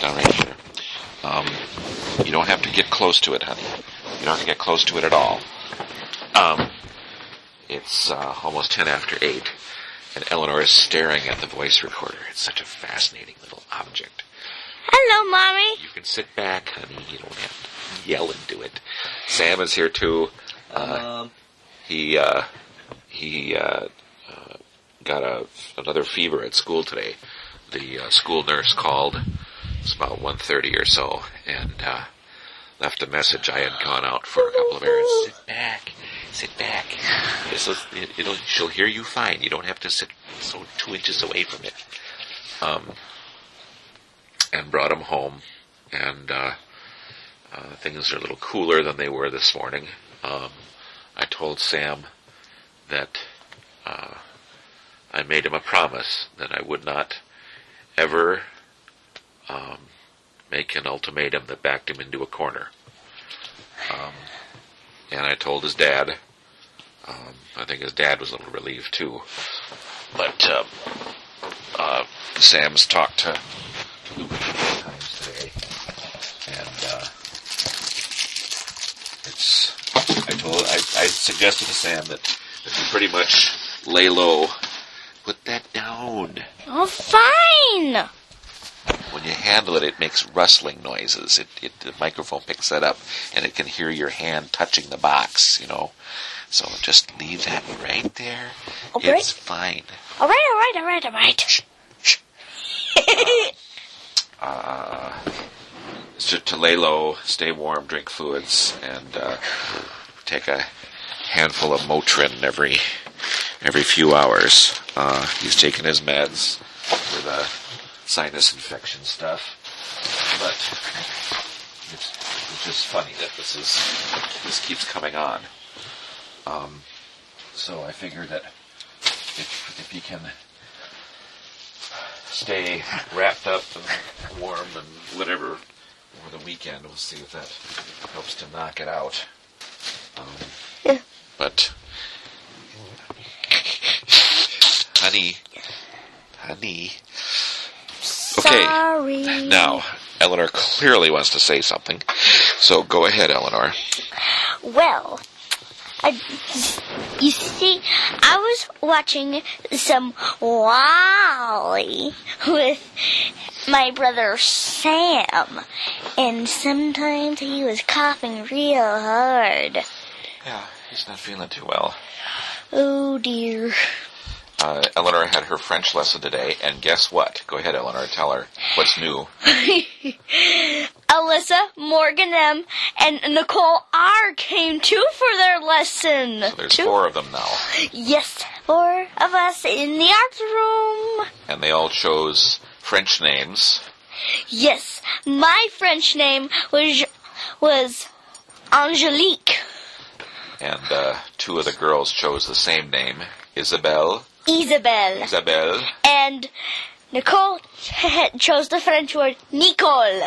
down right here. You don't have to get close to it, honey. You don't have to get close to it at all. It's almost 10 after 8, and Eleanor is staring at the voice recorder. It's such a fascinating little object. Hello, Mommy. You can sit back, honey. You don't have to yell into it. Sam is here, too. He got another fever at school today. The school nurse called. It's about 1:30 or so, and left a message. I had gone out for a couple of errands. Sit back. She'll hear you fine. You don't have to sit 2 inches away from it. And brought him home, and things are a little cooler than they were this morning. I told Sam that I made him a promise that I would not ever make an ultimatum that backed him into a corner. And I told his dad. I think his dad was a little relieved too. But Sam's talked to Luke a couple times today, and I suggested to Sam that he pretty much lay low. Put that down. Oh, fine. When you handle it, it makes rustling noises. The microphone picks that up, and it can hear your hand touching the box, you know. So just leave that right there. Okay. It's fine. All right. Shh. It's just to lay low, stay warm, drink fluids, and take a handful of Motrin every few hours. He's taking his meds for the sinus infection stuff, but it's just funny that this keeps coming on. So I figured that if he can stay wrapped up and warm and whatever over the weekend, we'll see if that helps to knock it out. Yeah. But honey. Sorry. Okay, now, Eleanor clearly wants to say something, so go ahead, Eleanor. Well, you see, I was watching some WALL-E with my brother Sam, and sometimes he was coughing real hard. Yeah, he's not feeling too well. Oh, dear. Eleanor had her French lesson today, and guess what? Go ahead, Eleanor, tell her what's new. Alyssa, Morgan M, and Nicole R came too for their lesson. So there's 4 of them now. Yes, 4 of us in the art room. And they all chose French names. Yes, my French name was Angelique. And 2 of the girls chose the same name, Isabelle. And Nicole chose the French word Nicole.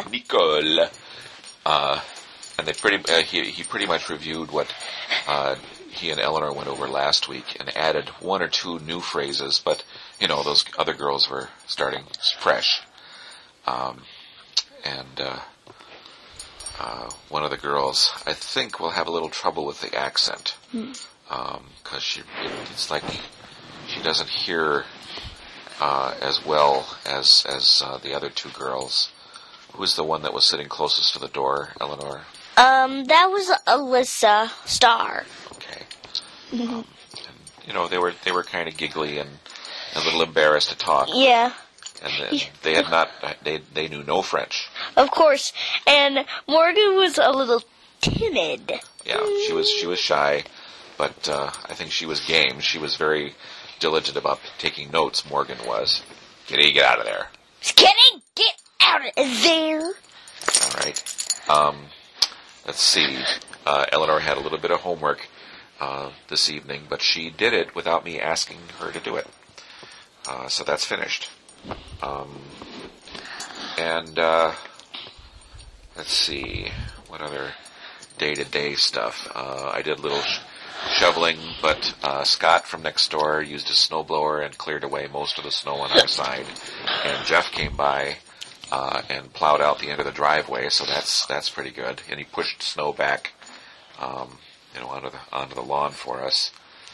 And they he pretty much reviewed what he and Eleanor went over last week and added 1 or 2 new phrases, but you know those other girls were starting fresh. And one of the girls, I think, will have a little trouble with the accent because it's like she doesn't hear as well as the other 2 girls. Who's the one that was sitting closest to the door, Eleanor? That was Alyssa Starr. Okay. And, you know, they were kind of giggly and a little embarrassed to talk. Yeah. And they had not. They knew no French. Of course. And Morgan was a little timid. Yeah, she was shy, but I think she was game. She was very diligent about taking notes. Morgan was. Kitty, get out of there. Kitty, get out of there. All right. Let's see. Eleanor had a little bit of homework this evening, but she did it without me asking her to do it. So that's finished. And let's see. What other day-to-day stuff? I did a little shoveling, but Scott from next door used a snowblower and cleared away most of the snow on our side. And Jeff came by and plowed out the end of the driveway, so that's pretty good. And he pushed snow back, onto the lawn for us.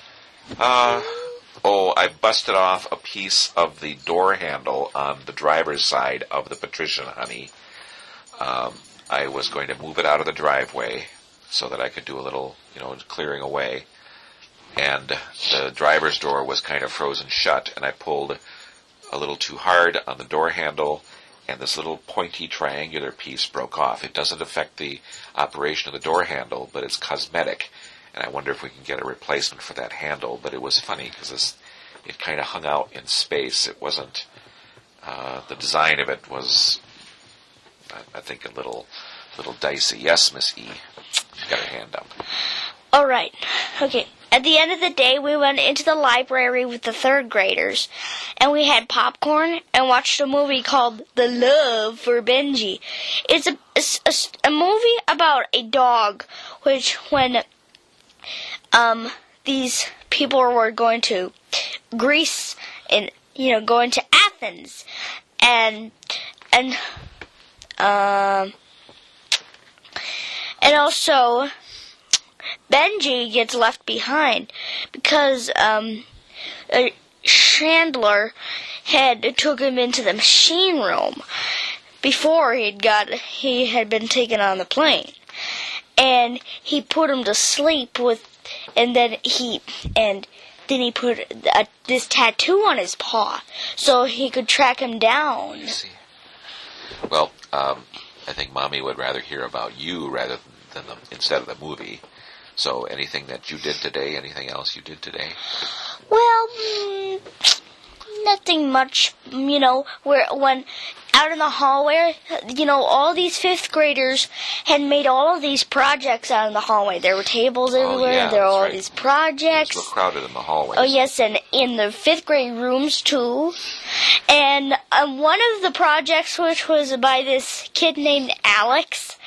I busted off a piece of the door handle on the driver's side of the Patrician Honey. I was going to move it out of the driveway so that I could do a little, clearing away. And the driver's door was kind of frozen shut, and I pulled a little too hard on the door handle, and this little pointy triangular piece broke off. It doesn't affect the operation of the door handle, but it's cosmetic, and I wonder if we can get a replacement for that handle. But it was funny because it kind of hung out in space. It wasn't, the design of it was, I think, a little dicey. Yes, Miss E. She's got her hand up. All right. Okay. At the end of the day, we went into the library with the third graders, and we had popcorn and watched a movie called The Love for Benji. It's a movie about a dog, which when these people were going to Greece and going to Athens, and also Benji gets left behind because Chandler took him into the machine room before he had been taken on the plane, and he put him to sleep and then he put this tattoo on his paw so he could track him down. I see. Well, I think Mommy would rather hear about you rather than instead of the movie. So, anything that you did today? Anything else you did today? Well, nothing much. When out in the hallway, all these fifth graders had made all of these projects out in the hallway. There were tables everywhere. Yeah, there were all right. these projects. It was real crowded in the hallways. Oh yes, and in the fifth grade rooms too. And one of the projects, which was by this kid named Alex,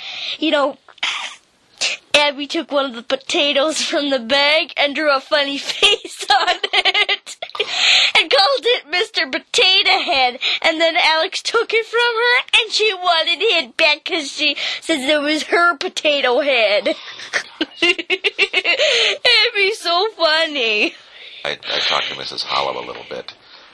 Abby took one of the potatoes from the bag and drew a funny face on it and called it Mr. Potato Head. And then Alex took it from her and she wanted it back because she says it was her potato head. It'd be so funny. I talked to Mrs. Hollop a little bit.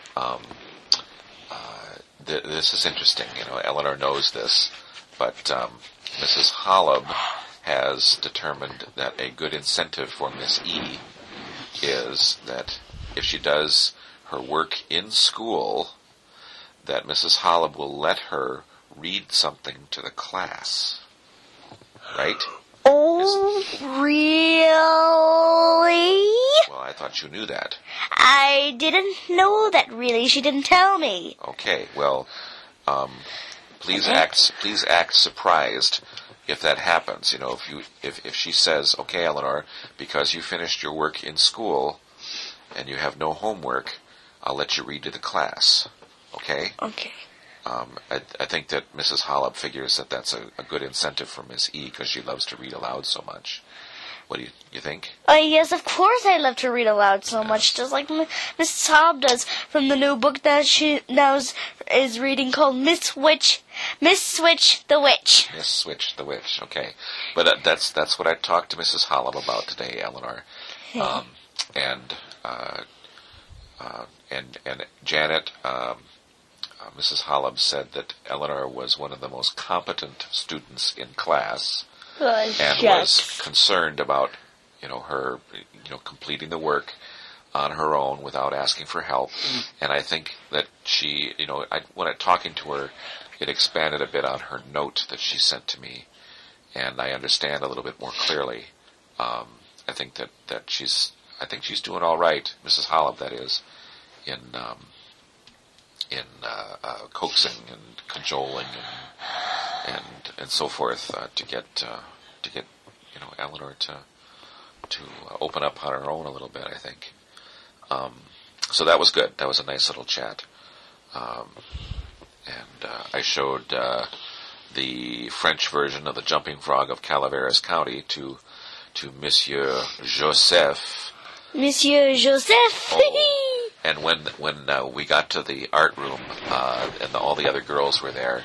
This is interesting. Eleanor knows this, but Mrs. Hollop has determined that a good incentive for Miss E is that if she does her work in school, that Mrs. Hollop will let her read something to the class. Right? Oh, really? Well, I thought you knew that. I didn't know that, really. She didn't tell me. Okay, well, please act surprised if that happens. If she says, okay, Eleanor, because you finished your work in school and you have no homework, I'll let you read to the class. Okay? Okay. I think that Mrs. Hollop figures that that's a good incentive for Miss E because she loves to read aloud so much. What do you think? Yes, of course I love to read aloud so much, just like Mrs. Hollop does from the new book that she now is reading called Miss Switch the Witch. Miss Switch the Witch, okay. But that's what I talked to Mrs. Hollop about today, Eleanor. And Janet, Mrs. Hollop said that Eleanor was one of the most competent students in class. And was concerned about, her, completing the work on her own without asking for help. And I think that she, when I'm talking to her, it expanded a bit on her note that she sent to me, and I understand a little bit more clearly. I think that she's doing all right, Mrs. Hollop, that is, in coaxing and cajoling and so forth to get Eleanor to open up on her own a little bit, I think. So that was good. That was a nice little chat. And I showed the French version of the Jumping Frog of Calaveras County to Monsieur Joseph. Monsieur Joseph. Oh. And when we got to the art room and all the other girls were there,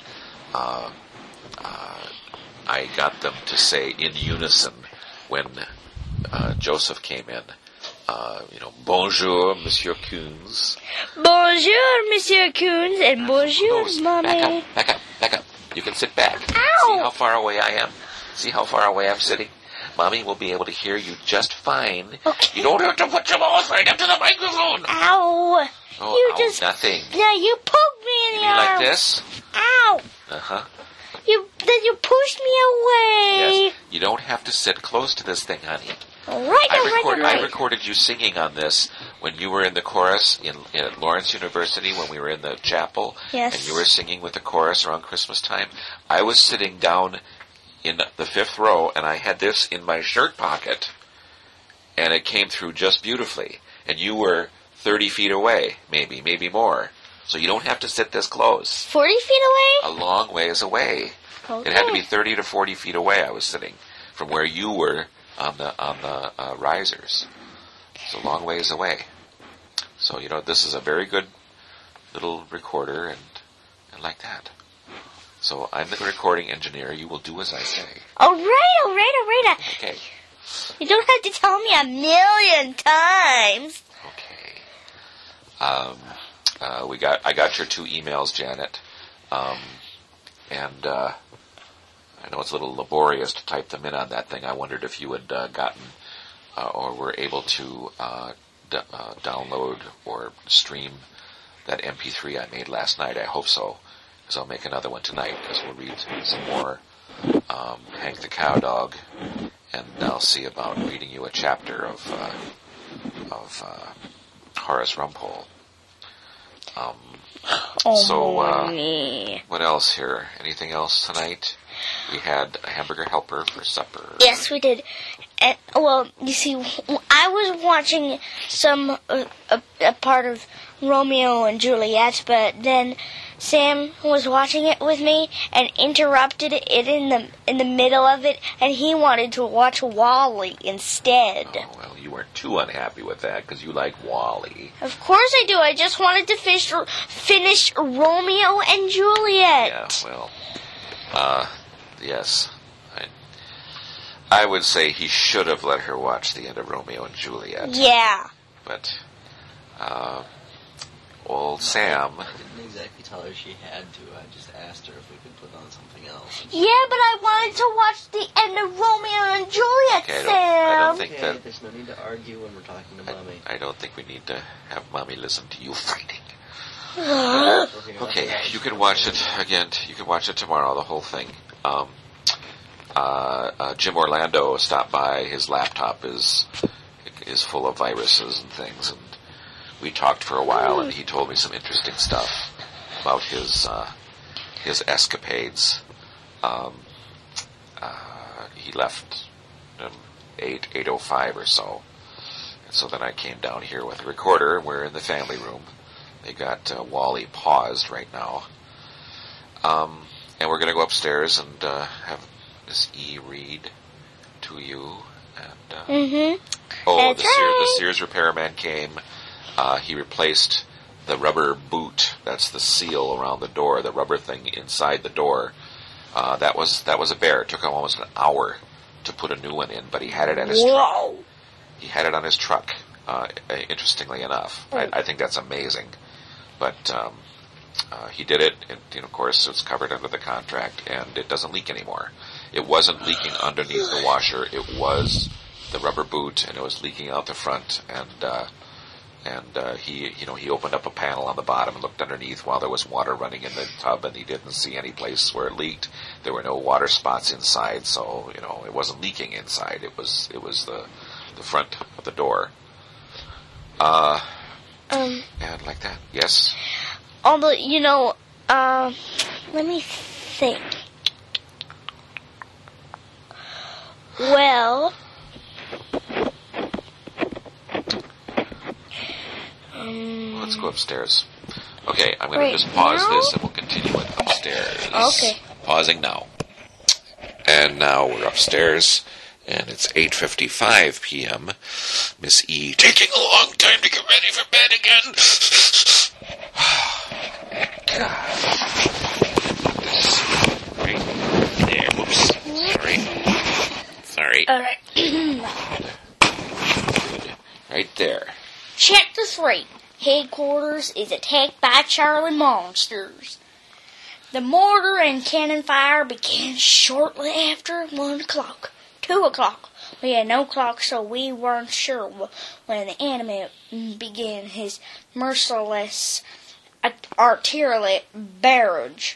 I got them to say in unison when Joseph came in, bonjour, Monsieur Coons. Bonjour, Monsieur Coons, and bonjour, Mommy. Back up. You can sit back. Ow! See how far away I am? See how far away I'm sitting? Mommy will be able to hear you just fine. Okay. You don't have to put your mouth right up to the microphone. Ow! Nothing. Yeah, you poked me in the arm. Like this? Ow! Uh-huh. You pushed me away. Yes. You don't have to sit close to this thing, honey. All right. I recorded you singing on this when you were in the chorus at Lawrence University when we were in the chapel. Yes. And you were singing with the chorus around Christmas time. I was sitting down in the 5th row, and I had this in my shirt pocket, and it came through just beautifully. And you were 30 feet away, maybe more. So you don't have to sit this close. 40 feet away? A long ways away. Okay. It had to be 30 to 40 feet away. I was sitting from where you were on the risers. It's a long ways away. So this is a very good little recorder and like that. So I'm the recording engineer. You will do as I say. All right. Okay. You don't have to tell me 1,000,000 times. Okay. I got your 2 emails, Janet. And I know it's a little laborious to type them in on that thing. I wondered if you had gotten or were able to download or stream that MP3 I made last night. I hope so, because I'll make another one tonight, because we'll read some more Hank the Cowdog, and I'll see about reading you a chapter of Horace Rumpole. What else here? Anything else tonight? We had a hamburger helper for supper. Yes, we did. And, you see, I was watching a part of Romeo and Juliet, but then Sam was watching it with me and interrupted it in the middle of it, and he wanted to watch Wall-E instead. Oh, well, you weren't too unhappy with that because you like Wall-E. Of course I do. I just wanted to finish Romeo and Juliet. Yeah, well, yes. I would say he should have let her watch the end of Romeo and Juliet. Yeah. But, old Sam... I didn't exactly tell her she had to. I just asked her if we could put on something else. Yeah, but I wanted to watch the end of Romeo and Juliet, okay, Sam. I don't think that... There's no need to argue when we're talking to Mommy. I don't think we need to have Mommy listen to you fighting. Okay, you can watch it again. You can watch it tomorrow, the whole thing. Jim Orlando stopped by. His laptop is full of viruses and things, and we talked for a while, and he told me some interesting stuff about his escapades. He left 8:05 or so, and so then I came down here with a recorder, and we're in the family room. They got Wall-E paused right now, and we're going to go upstairs and have Miss E read to you. And the Sears repairman came. He replaced the rubber boot. That's the seal around the door, the rubber thing inside the door. That was a bear. It took him almost an hour to put a new one in, but he had it at his truck. He had it on his truck, interestingly enough. I think that's amazing. But he did it, and of course it's covered under the contract, and it doesn't leak anymore. It wasn't leaking underneath the washer. It was the rubber boot, and it was leaking out the front, and he opened up a panel on the bottom and looked underneath while there was water running in the tub, and he didn't see any place where it leaked. There were no water spots inside, so it wasn't leaking inside. It was the front of the door. And like that. Yes. Although let me think. Well. Let's go upstairs. Okay, I'm going to just pause this and we'll continue it upstairs. Okay. Pausing now. And now we're upstairs, and it's 8:55 p.m. Miss E taking a long time to get ready for bed again. God. there. Chapter 3. Headquarters is attacked by Charlie monsters. The mortar and cannon fire began shortly after 1 o'clock. 2 o'clock. We had no clock, so we weren't sure when the enemy began his merciless artillery barrage.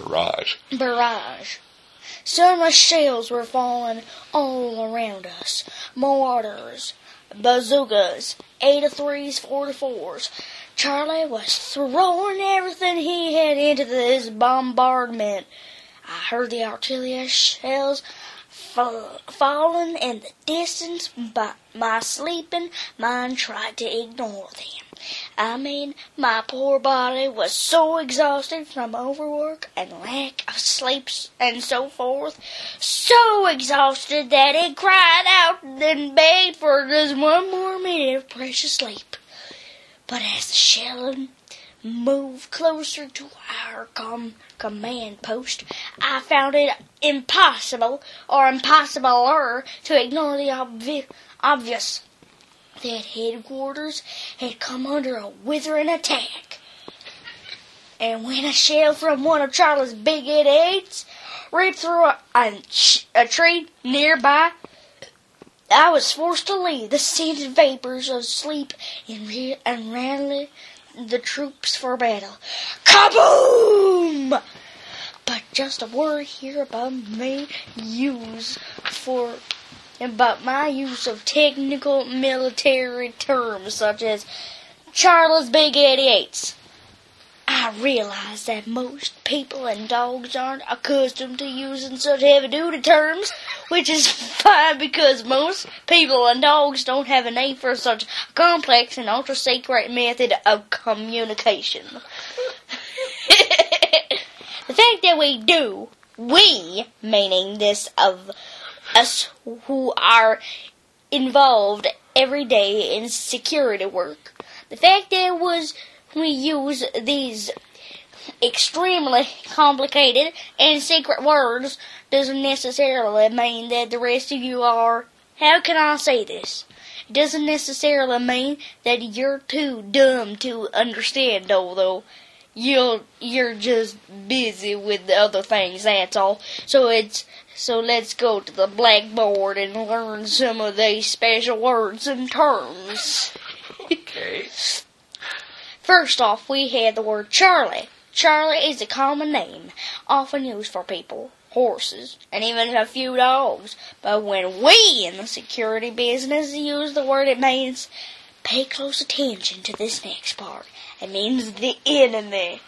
So much shells were falling all around us. Mortars, bazookas, 83s, 44s. Charlie was throwing everything he had into this bombardment. I heard the artillery shells falling in the distance, but my sleeping mind tried to ignore them. I mean, my poor body was so exhausted from overwork and lack of sleep and so forth, so exhausted that it cried out and begged for just one more minute of precious sleep. But as the shelling moved closer to our command post, I found it impossible or impossibler to ignore the obvious that headquarters had come under a withering attack. And when a shell from one of Charlie's big 88s ripped through a tree nearby, I was forced to leave the scented vapors of sleep and rally the troops for battle. Kaboom! But just a word here about my use of technical military terms such as Charlie's Big 88s. I realize that most people and dogs aren't accustomed to using such heavy-duty terms, which is fine because most people and dogs don't have a name for such complex and ultra-secret method of communication. The fact that we, meaning this of us who are involved every day in security work, the fact that we use these extremely complicated and secret words doesn't necessarily mean that the rest of you are, how can I say this? It doesn't necessarily mean that you're too dumb to understand, although you're just busy with the other things, that's all. So let's go to the blackboard and learn some of these special words and terms. Okay. First off, we had the word Charlie. Charlie is a common name, often used for people, horses, and even a few dogs. But when we in the security business use the word, it means, pay close attention to this next part. It means the enemy.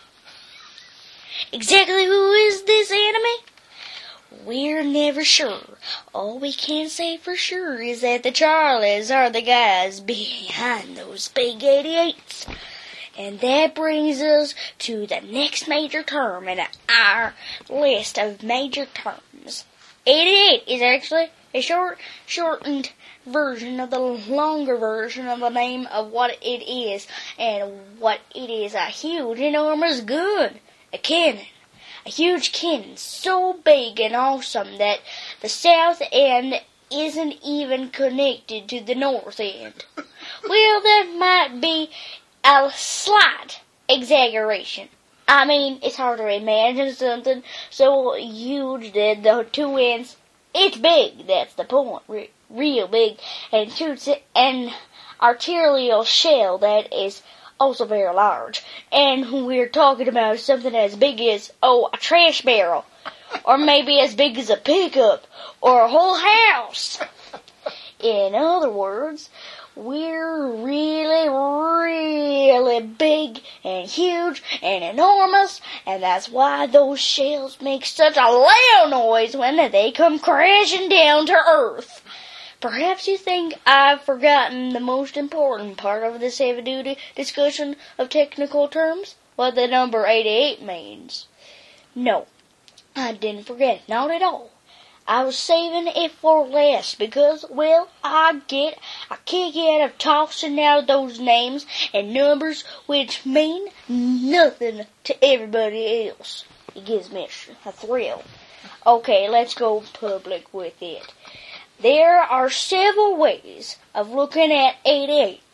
Exactly who is this enemy? We're never sure. All we can say for sure is that the Charlies are the guys behind those big 88s. And that brings us to the next major term in our list of major terms. 88 is actually a shortened version of the longer version of the name of what it is. And what it is, a huge, enormous gun. A cannon. A huge cannon so big and awesome that the south end isn't even connected to the north end. Well, that might be a slight exaggeration. I mean, it's hard to imagine something so huge that the two ends, it's big, that's the point, real big, and shoots an arterial shell that is also very large. And we're talking about something as big as, a trash barrel, or maybe as big as a pickup, or a whole house. In other words, we're really, really big and huge and enormous, and that's why those shells make such a loud noise when they come crashing down to earth. Perhaps you think I've forgotten the most important part of this heavy-duty discussion of technical terms, what the number 88 means. No, I didn't forget it, not at all. I was saving it for last because, well, I get a kick out of tossing out those names and numbers which mean nothing to everybody else. It gives me a thrill. Okay, let's go public with it. There are several ways of looking at 88.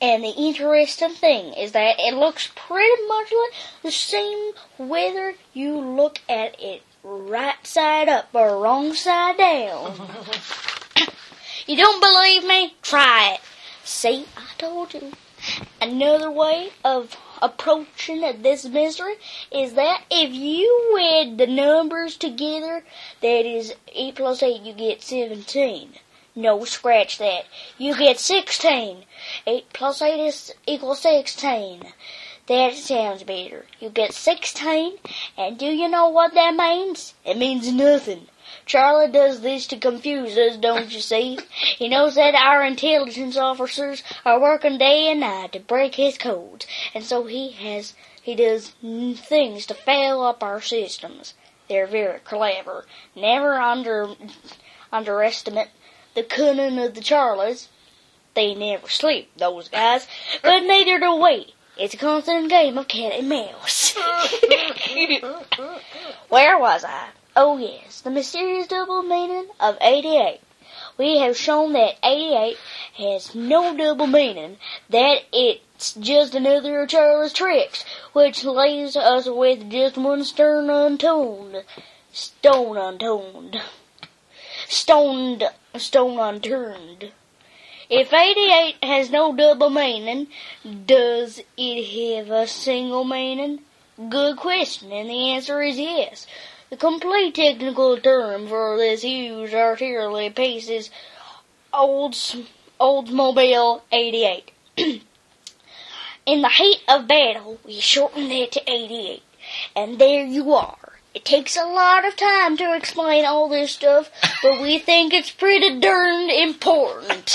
And the interesting thing is that it looks pretty much like the same whether you look at it right side up or wrong side down. You don't believe me? Try it. See, I told you. Another way of approaching this mystery is that if you add the numbers together, that is 8 plus 8, you get 17. No, scratch that. You get 16. 8 plus 8 equals 16. That sounds better. You get 16, and do you know what that means? It means nothing. Charlie does this to confuse us, don't you see? He knows that our intelligence officers are working day and night to break his codes, and so he does things to fail up our systems. They're very clever. Never underestimate the cunning of the Charlies. They never sleep, those guys, but neither do we. It's a constant game of cat and mouse. Where was I? Oh yes, the mysterious double meaning of 88. We have shown that 88 has no double meaning, that it's just another of Charlie's tricks, which leaves us with just one stone unturned. If 88 has no double meaning, does it have a single meaning? Good question, and the answer is yes. The complete technical term for this huge artillery piece is Oldsmobile 88. In the heat of battle, we shortened it to 88. And there you are. It takes a lot of time to explain all this stuff, but we think it's pretty darn important.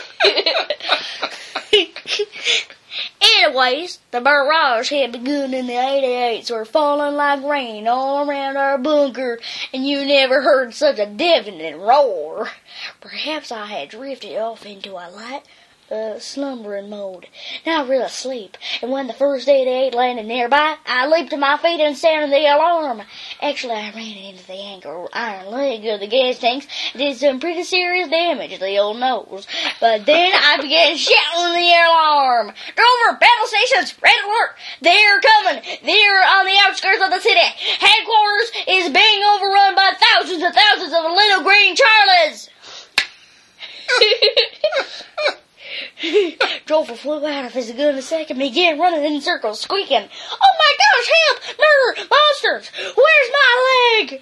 Anyways, the barrage had begun and the 88s were falling like rain all around our bunker, and you never heard such a deafening roar. Perhaps I had drifted off into a light, slumbering mode, not really asleep, and when the first 88 landed nearby, I leaped to my feet and sounded the alarm. Actually, I ran into the anchor iron leg of the gas tanks and did some pretty serious damage to the old nose. But then I began shouting the alarm. Drover, battle stations, red alert! They're coming! They're on the outskirts of the city! Headquarters is being overrun by thousands and thousands of little green Charlies! Drover flew out of his gun a second and began running in circles, squeaking, "Oh my gosh, help! Murder! Monsters! Where's my leg?"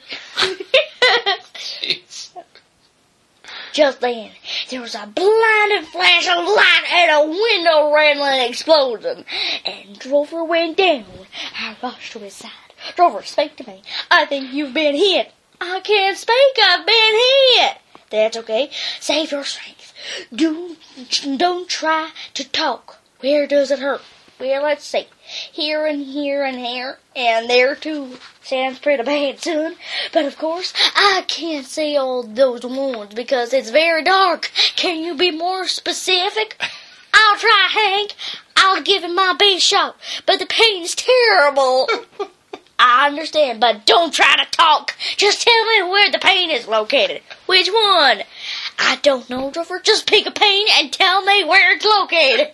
Just then, there was a blinding flash of light and a window-rattling explosion, and Drover went down. I rushed to his side. "Drover, speak to me. I think you've been hit." "I can't speak. I've been hit." "That's okay. Save your strength. Don't try to talk. Where does it hurt?" "Well, let's see. Here and here and here, and there too." "Sounds pretty bad, son. But of course, I can't see all those wounds because it's very dark. Can you be more specific?" "I'll try, Hank. I'll give him my best shot, but the pain's terrible." "I understand, but don't try to talk. Just tell me where the pain is located." "Which one?" "I don't know, Drover. Just pick a pain and tell me where it's located."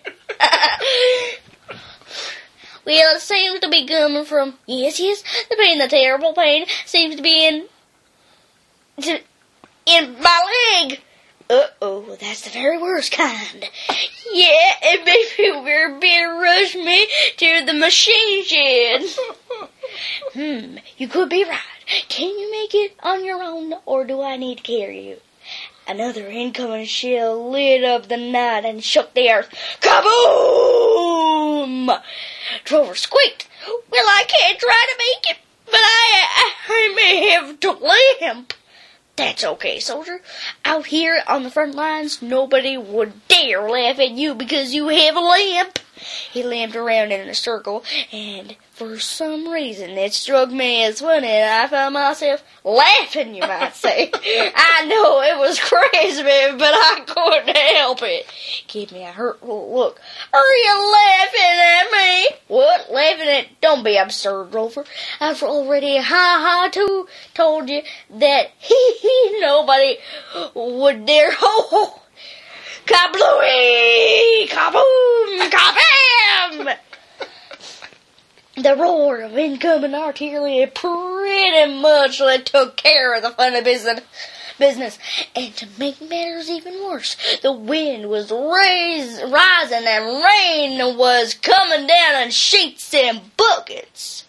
"Well, it seems to be coming from..." Yes, the pain, the terrible pain, seems to be in my leg." "Uh-oh, that's the very worst kind." "Yeah, it makes me very bad. Rush me to the machine shed." You could be right. Can you make it on your own, or do I need to carry you?" Another incoming shell lit up the night and shook the earth. Kaboom! Drover squeaked. "Well, I can't try to make it, but I may have to limp." "That's okay, soldier. Out here on the front lines, nobody would dare laugh at you because you have a limp." He limped around in a circle, and for some reason it struck me as funny, and I found myself laughing, you might say. I know it was crazy, but I couldn't help it. Give me a hurtful look. "Are you laughing at me?" "What? Laughing at? Don't be absurd, Drover. I've already told you that nobody would dare Kablooey! Kaboom! Kabam! The roar of incoming artillery pretty much took care of the funny business. And to make matters even worse, the wind was rising and rain was coming down in sheets and buckets.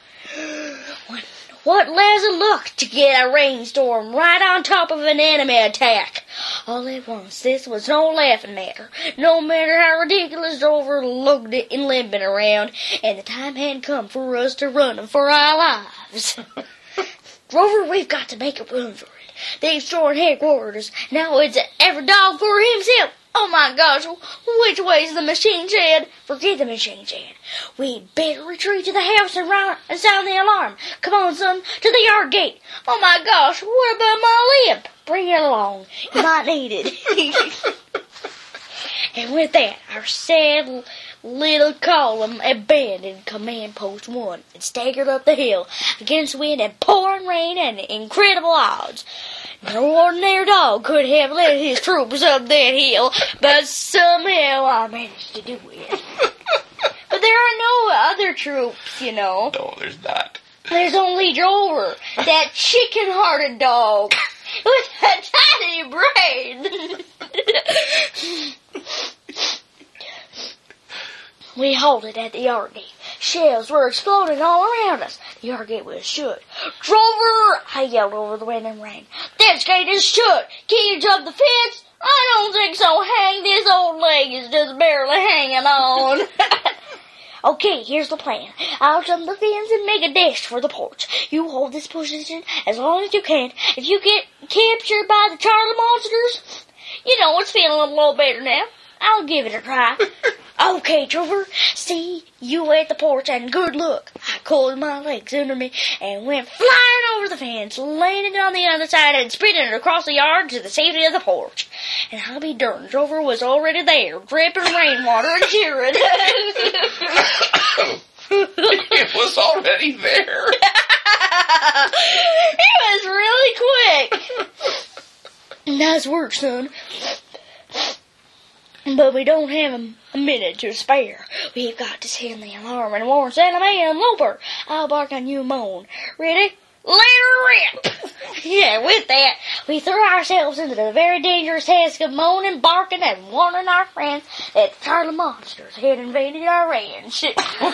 What less a luck to get a rainstorm right on top of an enemy attack. All at once, this was no laughing matter. No matter how ridiculous Drover looked and limping around, and the time hadn't come for us to run for our lives. Drover, we've got to make a run for it. They've stormed headquarters. Now it's every dog for himself. Oh my gosh, which way's the machine shed? Forget the machine shed. We'd better retreat to the house and sound the alarm. Come on, son, to the yard gate. Oh my gosh, what about my limp? Bring it along. You might need it. And with that, our sad little column abandoned Command Post 1 and staggered up the hill against wind and pouring rain and incredible odds. No ordinary dog could have led his troops up that hill, but somehow I managed to do it. But there are no other troops, you know. No, there's not. There's only Drover, that chicken-hearted dog with a tiny brain. We halted at the yard gate. Shells were exploding all around us. The yard gate was shut. Drover! I yelled over the wind and rain. This gate is shut. Can you jump the fence? I don't think so. Hang, this old leg is just barely hanging on. Okay, here's the plan. I'll jump the fence and make a dash for the porch. You hold this position as long as you can. If you get captured by the Charlie monsters, you know, it's feeling a little better now. I'll give it a try. Okay, Drover, see you at the porch and good luck. I coiled my legs under me and went flying over the fence, landed on the other side and sprinted across the yard to the safety of the porch. And I'll be darned, Drover was already there, dripping rainwater and cheering. It was already there. He was really quick. Nice work, son. But we don't have a minute to spare. We've got to sound the alarm and warn Santa Mae and Loper. I'll bark on you and moan. Ready? Let her rip! Yeah, with that, we threw ourselves into the very dangerous task of moaning, barking, and warning our friends that the Charlie monsters had invaded our ranch.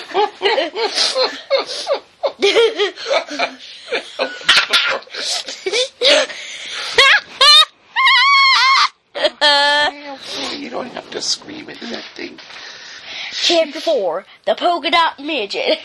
You don't have to scream into that thing. Chapter 4, The Polka Dot Midget.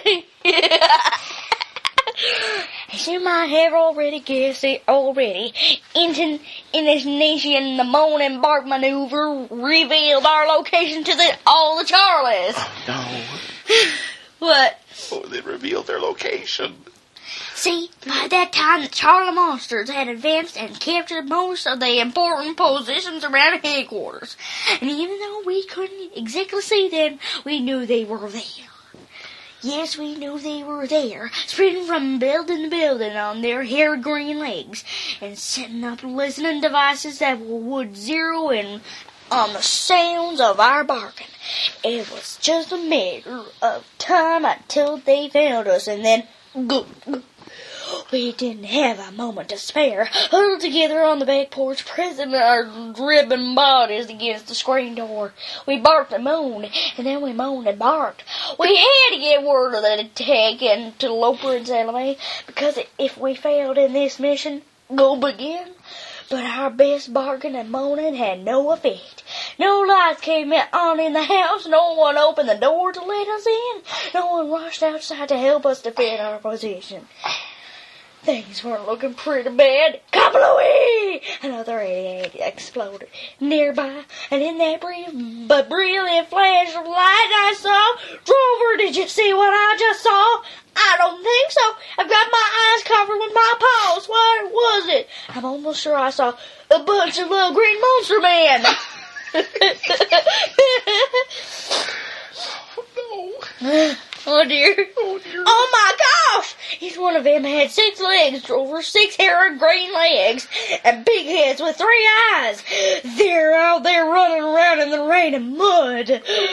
As you might have already guessed it intonation, the moan and bark maneuver revealed our location to all the Charlies. Oh, no. What? Oh, they revealed their location. See, by that time the Charlie monsters had advanced and captured most of the important positions around headquarters. And even though we couldn't exactly see them, we knew they were there. Yes, we knew they were there, sprinting from building to building on their hairy green legs, and setting up listening devices that would zero in on the sounds of our barking. It was just a matter of time until they found us, and then go. We didn't have a moment to spare. Huddled together on the back porch, pressing our dripping bodies against the screen door. We barked and moaned, and then we moaned and barked. We had to get word of the attack and to Loper and Salome, because if we failed in this mission, go begin. But our best barking and moaning had no effect. No lights came on in the house. No one opened the door to let us in. No one rushed outside to help us defend our position. Things weren't looking pretty bad. Kablooey! Another egg exploded nearby, and in that brilliant flash of light I saw, Drover, did you see what I just saw? I don't think so. I've got my eyes covered with my paws. What was it? I'm almost sure I saw a bunch of little green monster men. Oh, no. Oh dear. Oh my gosh! Each one of them had 6 legs, over 6 hairy green legs, and big heads with 3 eyes. They're out there running around in the rain and mud.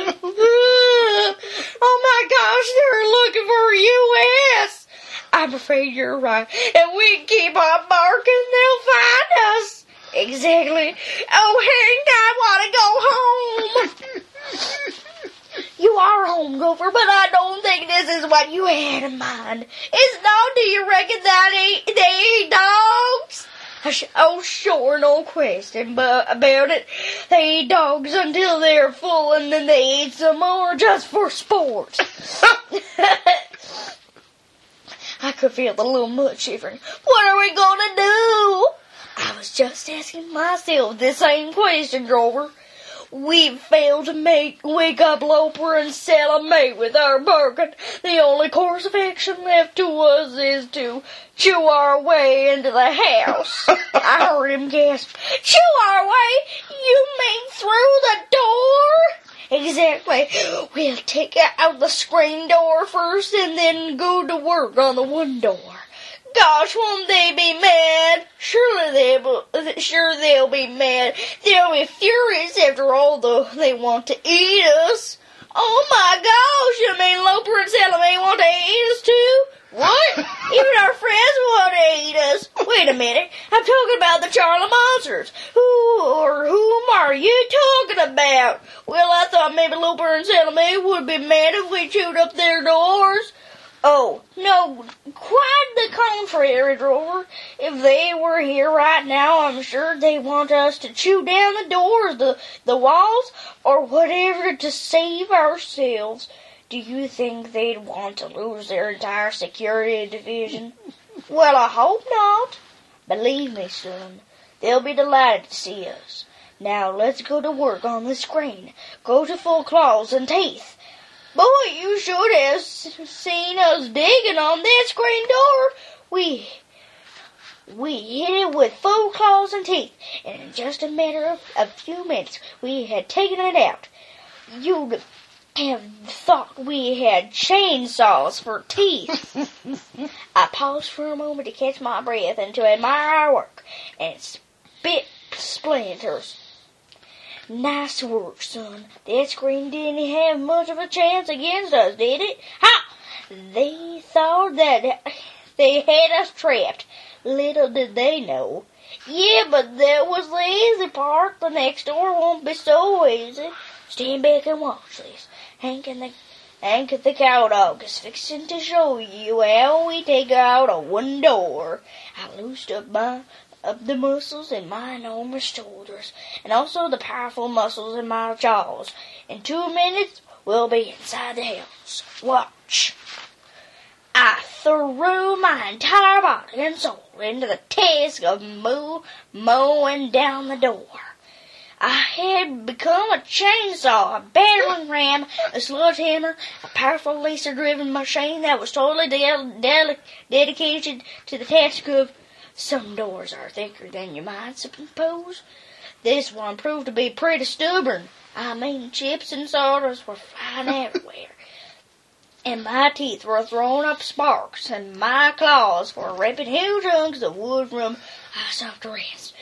Oh my gosh, they're looking for U.S. I'm afraid you're right. If we keep on barking, they'll find us. Exactly. Oh, Hank, I want to go home. You are home, Gopher, but I don't think this is what you had in mind. It's not, do you reckon that they eat dogs? Oh, sure, no question about it. They eat dogs until they're full, and then they eat some more just for sport. I could feel the little mud shivering. What are we gonna do? I was just asking myself the same question, Grover. We've failed to wake up Loper and Sally Mae with our barking. The only course of action left to us is to chew our way into the house. I heard him gasp. Chew our way? You mean through the door? Exactly. We'll take out the screen door first and then go to work on the one door. Gosh, won't they be mad? Sure they'll be mad. They'll be furious after all they want to eat us. Oh my gosh, you mean Loper and Sally Mae want to eat us too? What? Even our friends want to eat us. Wait a minute, I'm talking about the Charlie Monsters. Whom are you talking about? Well, I thought maybe Loper and Sally Mae would be mad if we chewed up their doors. Oh, no, quite the contrary, Grover. If they were here right now, I'm sure they want us to chew down the doors, the walls, or whatever to save ourselves. Do you think they'd want to lose their entire security division? Well, I hope not. Believe me, son, they'll be delighted to see us. Now, let's go to work on the screen. Go to full claws and teeth. Boy, you should have seen us digging on that screen door. We hit it with full claws and teeth, and in just a matter of a few minutes, we had taken it out. You'd have thought we had chainsaws for teeth. I paused for a moment to catch my breath and to admire our work, and spit splinters. Nice work, son. That screen didn't have much of a chance against us, did it? Ha! They thought that they had us trapped. Little did they know. Yeah, but that was the easy part. The next door won't be so easy. Stand back and watch this. Hank the cow dog is fixing to show you how we take out a wooden door. I loosed up the muscles in my enormous shoulders, and also the powerful muscles in my jaws. In 2 minutes, we'll be inside the house. Watch. I threw my entire body and soul into the task of mowing down the door. I had become a chainsaw, a battering ram, a sledgehammer, a powerful laser-driven machine that was totally dedicated to the task of. Some doors are thicker than you might suppose. This one proved to be pretty stubborn. I mean, chips and sawdust were flying everywhere. And my teeth were throwing up sparks, and my claws were ripping huge hunks of wood from I soft rest.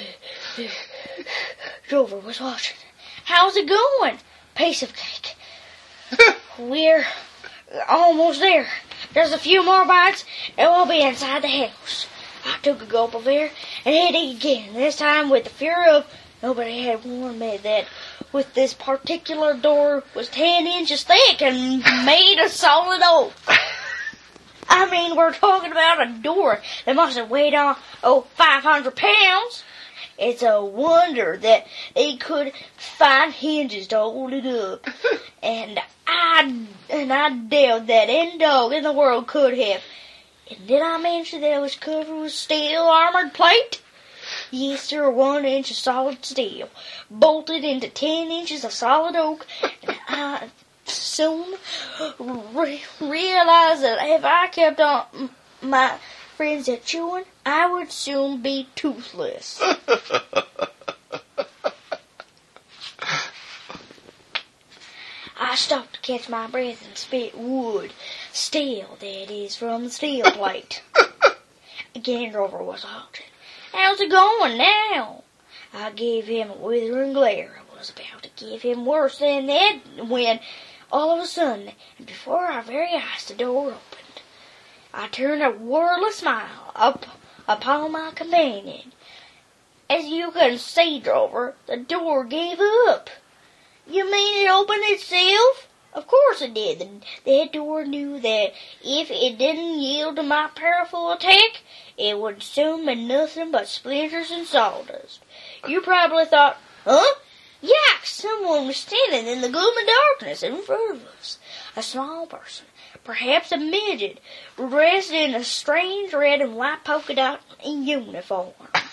Grover was watching. How's it going? Piece of cake. We're almost there. Just a few more bites, and we'll be inside the house. I took a gulp of air and hit it again, this time with the fury of nobody had warned me that with this particular door was 10 inches thick and made of solid oak. I mean, we're talking about a door that must have weighed 500 pounds. It's a wonder that they could find hinges to hold it up. And I doubt that any dog in the world could have. And did I mention that it was covered with steel armored plate? Yes, sir, 1 inch of solid steel, bolted into 10 inches of solid oak, and I soon realized that if I kept on my friends at chewing, I would soon be toothless. I stopped to catch my breath and spit wood. Steel, that is, from the steel plate. Again, Drover was halted. How's it going now? I gave him a withering glare. I was about to give him worse than that when, all of a sudden, and before our very eyes, the door opened. I turned a wordless smile upon my companion. As you can see, Drover, the door gave up. You mean it opened itself? Of course it did. That door knew that if it didn't yield to my powerful attack, it would soon be nothing but splinters and sawdust. You probably thought, huh? Yuck! Someone was standing in the gloomy darkness in front of us. A small person, perhaps a midget, dressed in a strange red and white polka dot uniform.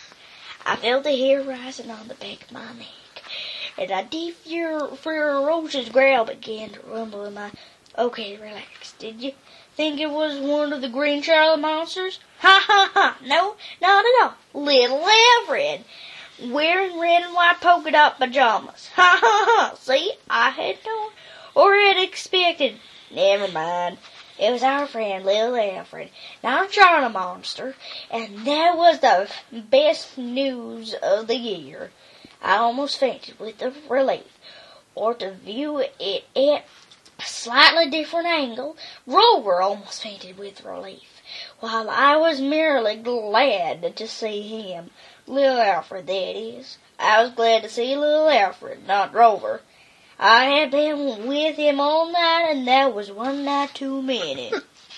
I felt the hair rising on the back of my neck, and a deep, ferocious growl began to rumble in my... Okay, relax. Did you think it was one of the Green Charlotte monsters? Ha ha ha! No, not at all. Little Alfred, wearing red and white polka dot pajamas. Ha ha ha! See, I had known, or had expected. Never mind. It was our friend, Little Alfred, not a Charlotte monster, and that was the best news of the year. I almost fainted with the relief, or to view it at a slightly different angle, Rover almost fainted with relief, while I was merely glad to see him. Little Alfred, that is. I was glad to see Little Alfred, not Rover. I had been with him all night, and that was one night too many.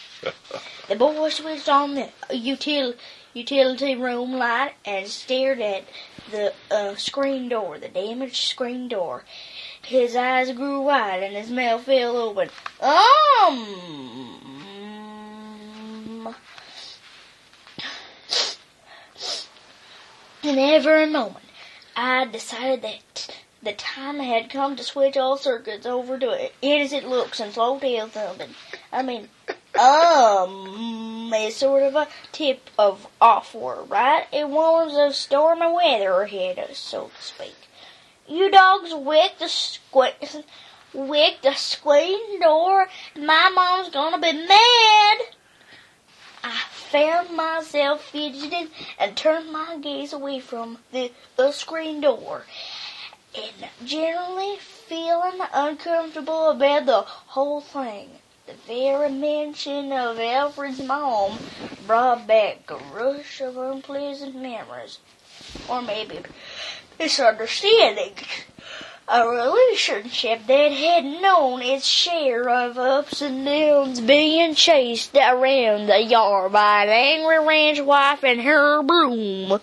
The boy switched on the utility room light and stared at the screen door, the damaged screen door. His eyes grew wide and his mouth fell open. In every moment, I decided that the time had come to switch all circuits over to innocent looks and slow tail thumping. It's sort of a tip of off-word, right? It warns of stormy weather ahead of us, so to speak. You dogs wick the screen door, my mom's gonna be mad. I found myself fidgeting and turned my gaze away from the screen door, and generally feeling uncomfortable about the whole thing. The very mention of Alfred's mom brought back a rush of unpleasant memories, or maybe misunderstanding. A relationship that had known its share of ups and downs, being chased around the yard by an angry ranch wife and her broom.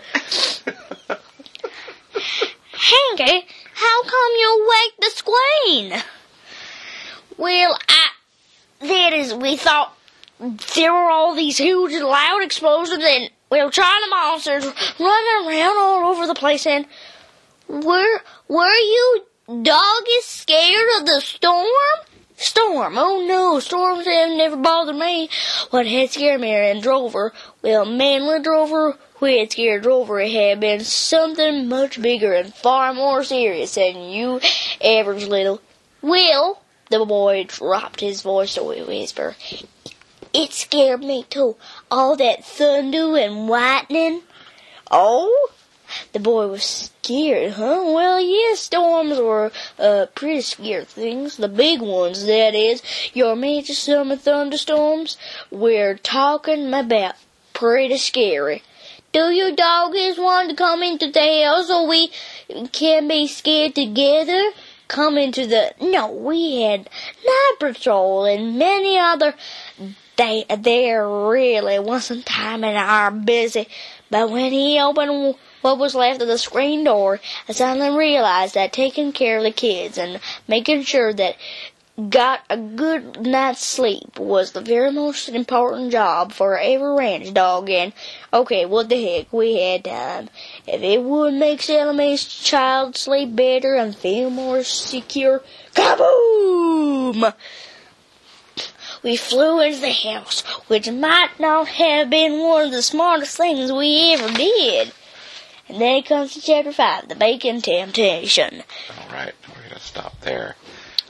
Hanky, how come you waked the screen? Well, we thought there were all these huge loud explosions and, China monsters running around all over the place, and were you doggies scared of the storm? Storm? Oh no, storms have never bothered me. What had scared me and Drover, mainly Drover, what had scared Drover had been something much bigger and far more serious than you average little. Will, the boy dropped his voice to a whisper. It scared me too. All that thunder and lightning. Oh? The boy was scared, huh? Well, yes, storms were pretty scary things. The big ones, that is. Your major summer thunderstorms. We're talking about pretty scary. Do you doggies want to come into the house so we can be scared together? Come into the... No, we had night patrol and many other... There really wasn't time in our busy, but when he opened what was left of the screen door, I suddenly realized that taking care of the kids and making sure that got a good night's sleep was the very most important job for every ranch dog, and, okay, what the heck, we had time. If it would make Sally Mae's child sleep better and feel more secure, kaboom! We flew into the house, which might not have been one of the smartest things we ever did. And then it comes to Chapter 5, the Bacon Temptation. All right, we're going to stop there.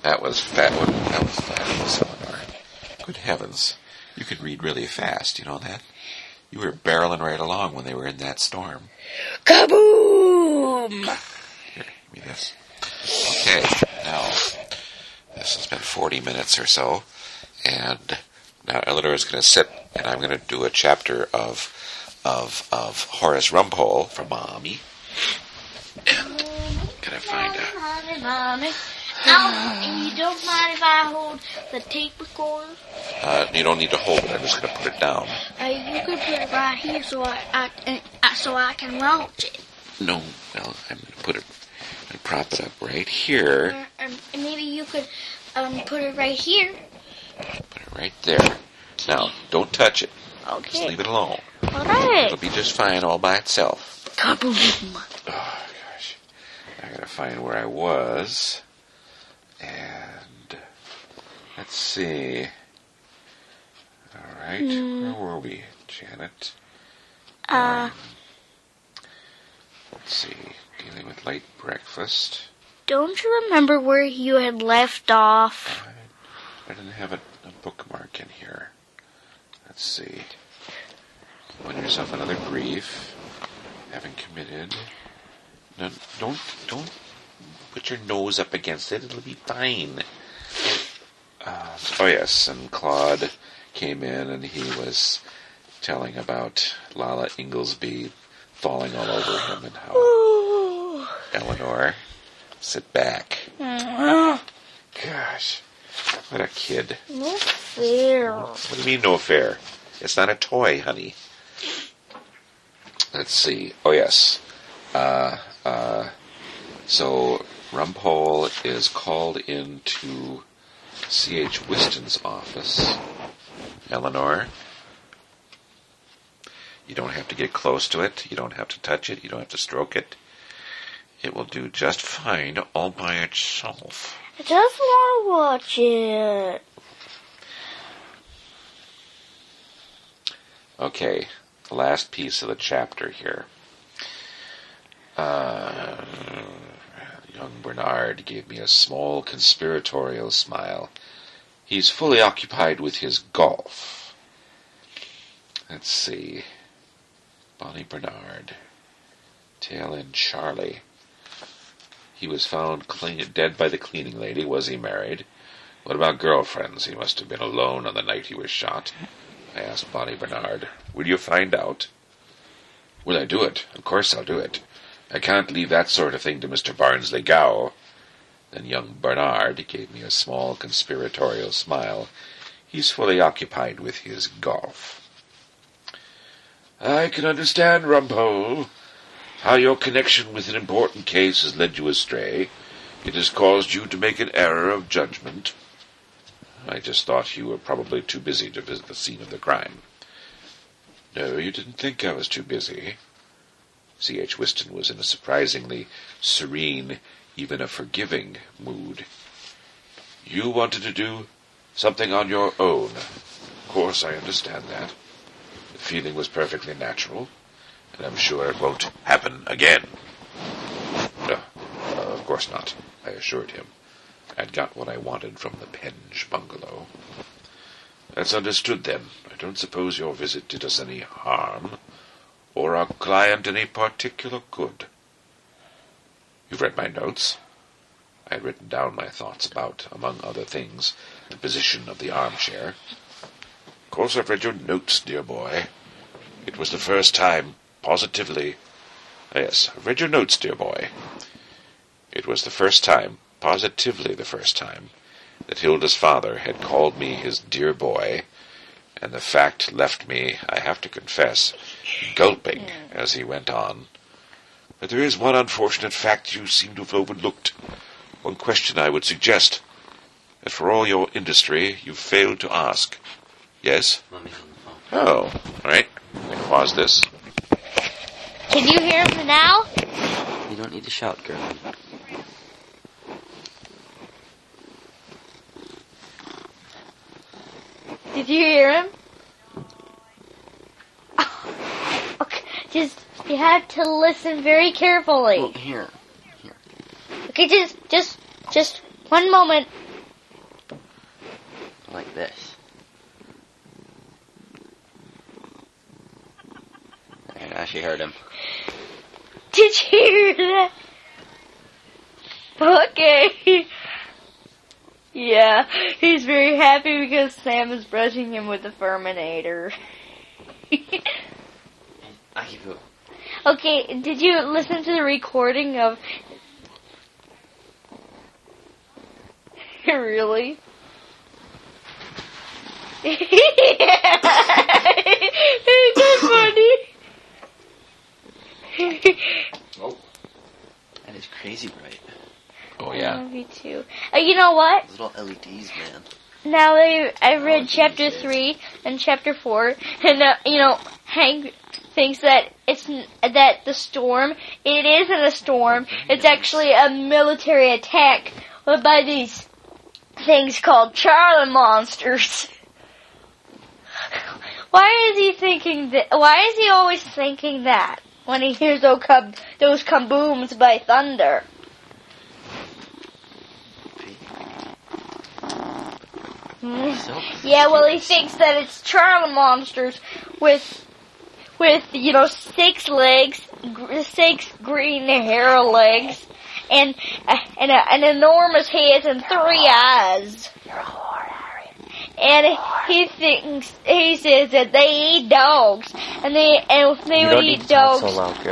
That was fabulous, Eleanor. Good heavens. You could read really fast, you know that? You were barreling right along when they were in that storm. Kaboom! Here, give me this. Okay, now, this has been 40 minutes or so, and now Eleanor is going to sit, and I'm going to do a chapter of Horace Rumpole for Mommy. And can I find a... Mommy. Now, you don't mind if I hold the tape recorder? You don't need to hold it. I'm just going to put it down. You can put it right here so I can watch it. No, well, I'm going to put it and prop it up right here. Maybe you could put it right here. Put it right there. Now, don't touch it. Okay. Just leave it alone. All right. It'll be just fine all by itself. Kaboom! Oh, gosh. I got to find where I was. And let's see. All right, where were we, Janet? Let's see. Dealing with late breakfast. Don't you remember where you had left off? I didn't have a bookmark in here. Let's see. Win yourself another grief. Having committed. No, don't put your nose up against it. It'll be fine. Oh, yes, and Claude came in and he was telling about Lala Inglesby falling all over him and how Eleanor, sit back. Gosh, what a kid. No fair. What do you mean no fair? It's not a toy, honey. Let's see. Oh, yes. So Rumpole is called into C.H. Whiston's office. Eleanor, you don't have to get close to it. You don't have to touch it. You don't have to stroke it. It will do just fine all by itself. I just want to watch it. Okay, the last piece of the chapter here. Young Bernard gave me a small conspiratorial smile. He's fully occupied with his golf. Let's see. Bonnie Bernard. Tail end Charlie. He was found dead by the cleaning lady. Was he married? What about girlfriends? He must have been alone on the night he was shot. I asked Bonnie Bernard. Will you find out? Will I do it? Of course I'll do it. I can't leave that sort of thing to Mr. Barnsley Gow. Then young Bernard gave me a small conspiratorial smile. He's fully occupied with his golf. I can understand, Rumpole, how your connection with an important case has led you astray. It has caused you to make an error of judgment. I just thought you were probably too busy to visit the scene of the crime. No, you didn't think I was too busy. C.H. Whiston was in a surprisingly serene, even a forgiving mood. You wanted to do something on your own. Of course, I understand that. The feeling was perfectly natural, and I'm sure it won't happen again. No, of course not, I assured him. I'd got what I wanted from the Penge bungalow. That's understood, then. I don't suppose your visit did us any harm, or our client any particular good. You've read my notes? I had written down my thoughts about, among other things, the position of the armchair. Of course I've read your notes, dear boy. It was the first time, positively... Yes, I've read your notes, dear boy. It was the first time, positively the first time, that Hilda's father had called me his dear boy, and the fact left me, I have to confess, gulping as he went on. But there is one unfortunate fact you seem to have overlooked. One question I would suggest, that for all your industry, you've failed to ask. Yes? Mommy's on the phone. Oh, all right. I'm going to pause this. Can you hear him now? You don't need to shout, girl. Did you hear him? Okay, you have to listen very carefully. Well, here. Okay, just 1 moment. Yeah, she heard him. Did you hear that? Okay. Yeah, he's very happy because Sam is brushing him with the Furminator. I keep going. Okay, did you listen to the recording of... Really? Yeah. Isn't that funny? Oh. That is crazy bright. Oh, yeah. Me too. You know what? Those little LEDs, man. Now I read Oh, chapter Jesus. 3 and chapter 4, and Hank thinks that that the storm, it isn't a storm, it's actually a military attack by these things called Charlie monsters. Why is he thinking that? Why is he always thinking that when he hears those kabooms by thunder? So Yeah, well, he thinks that it's Charlie monsters with 6 legs, 6 green hair legs, and an enormous head and 3 eyes. You're a whore, Harry. And he says that they eat dogs, and they would eat dogs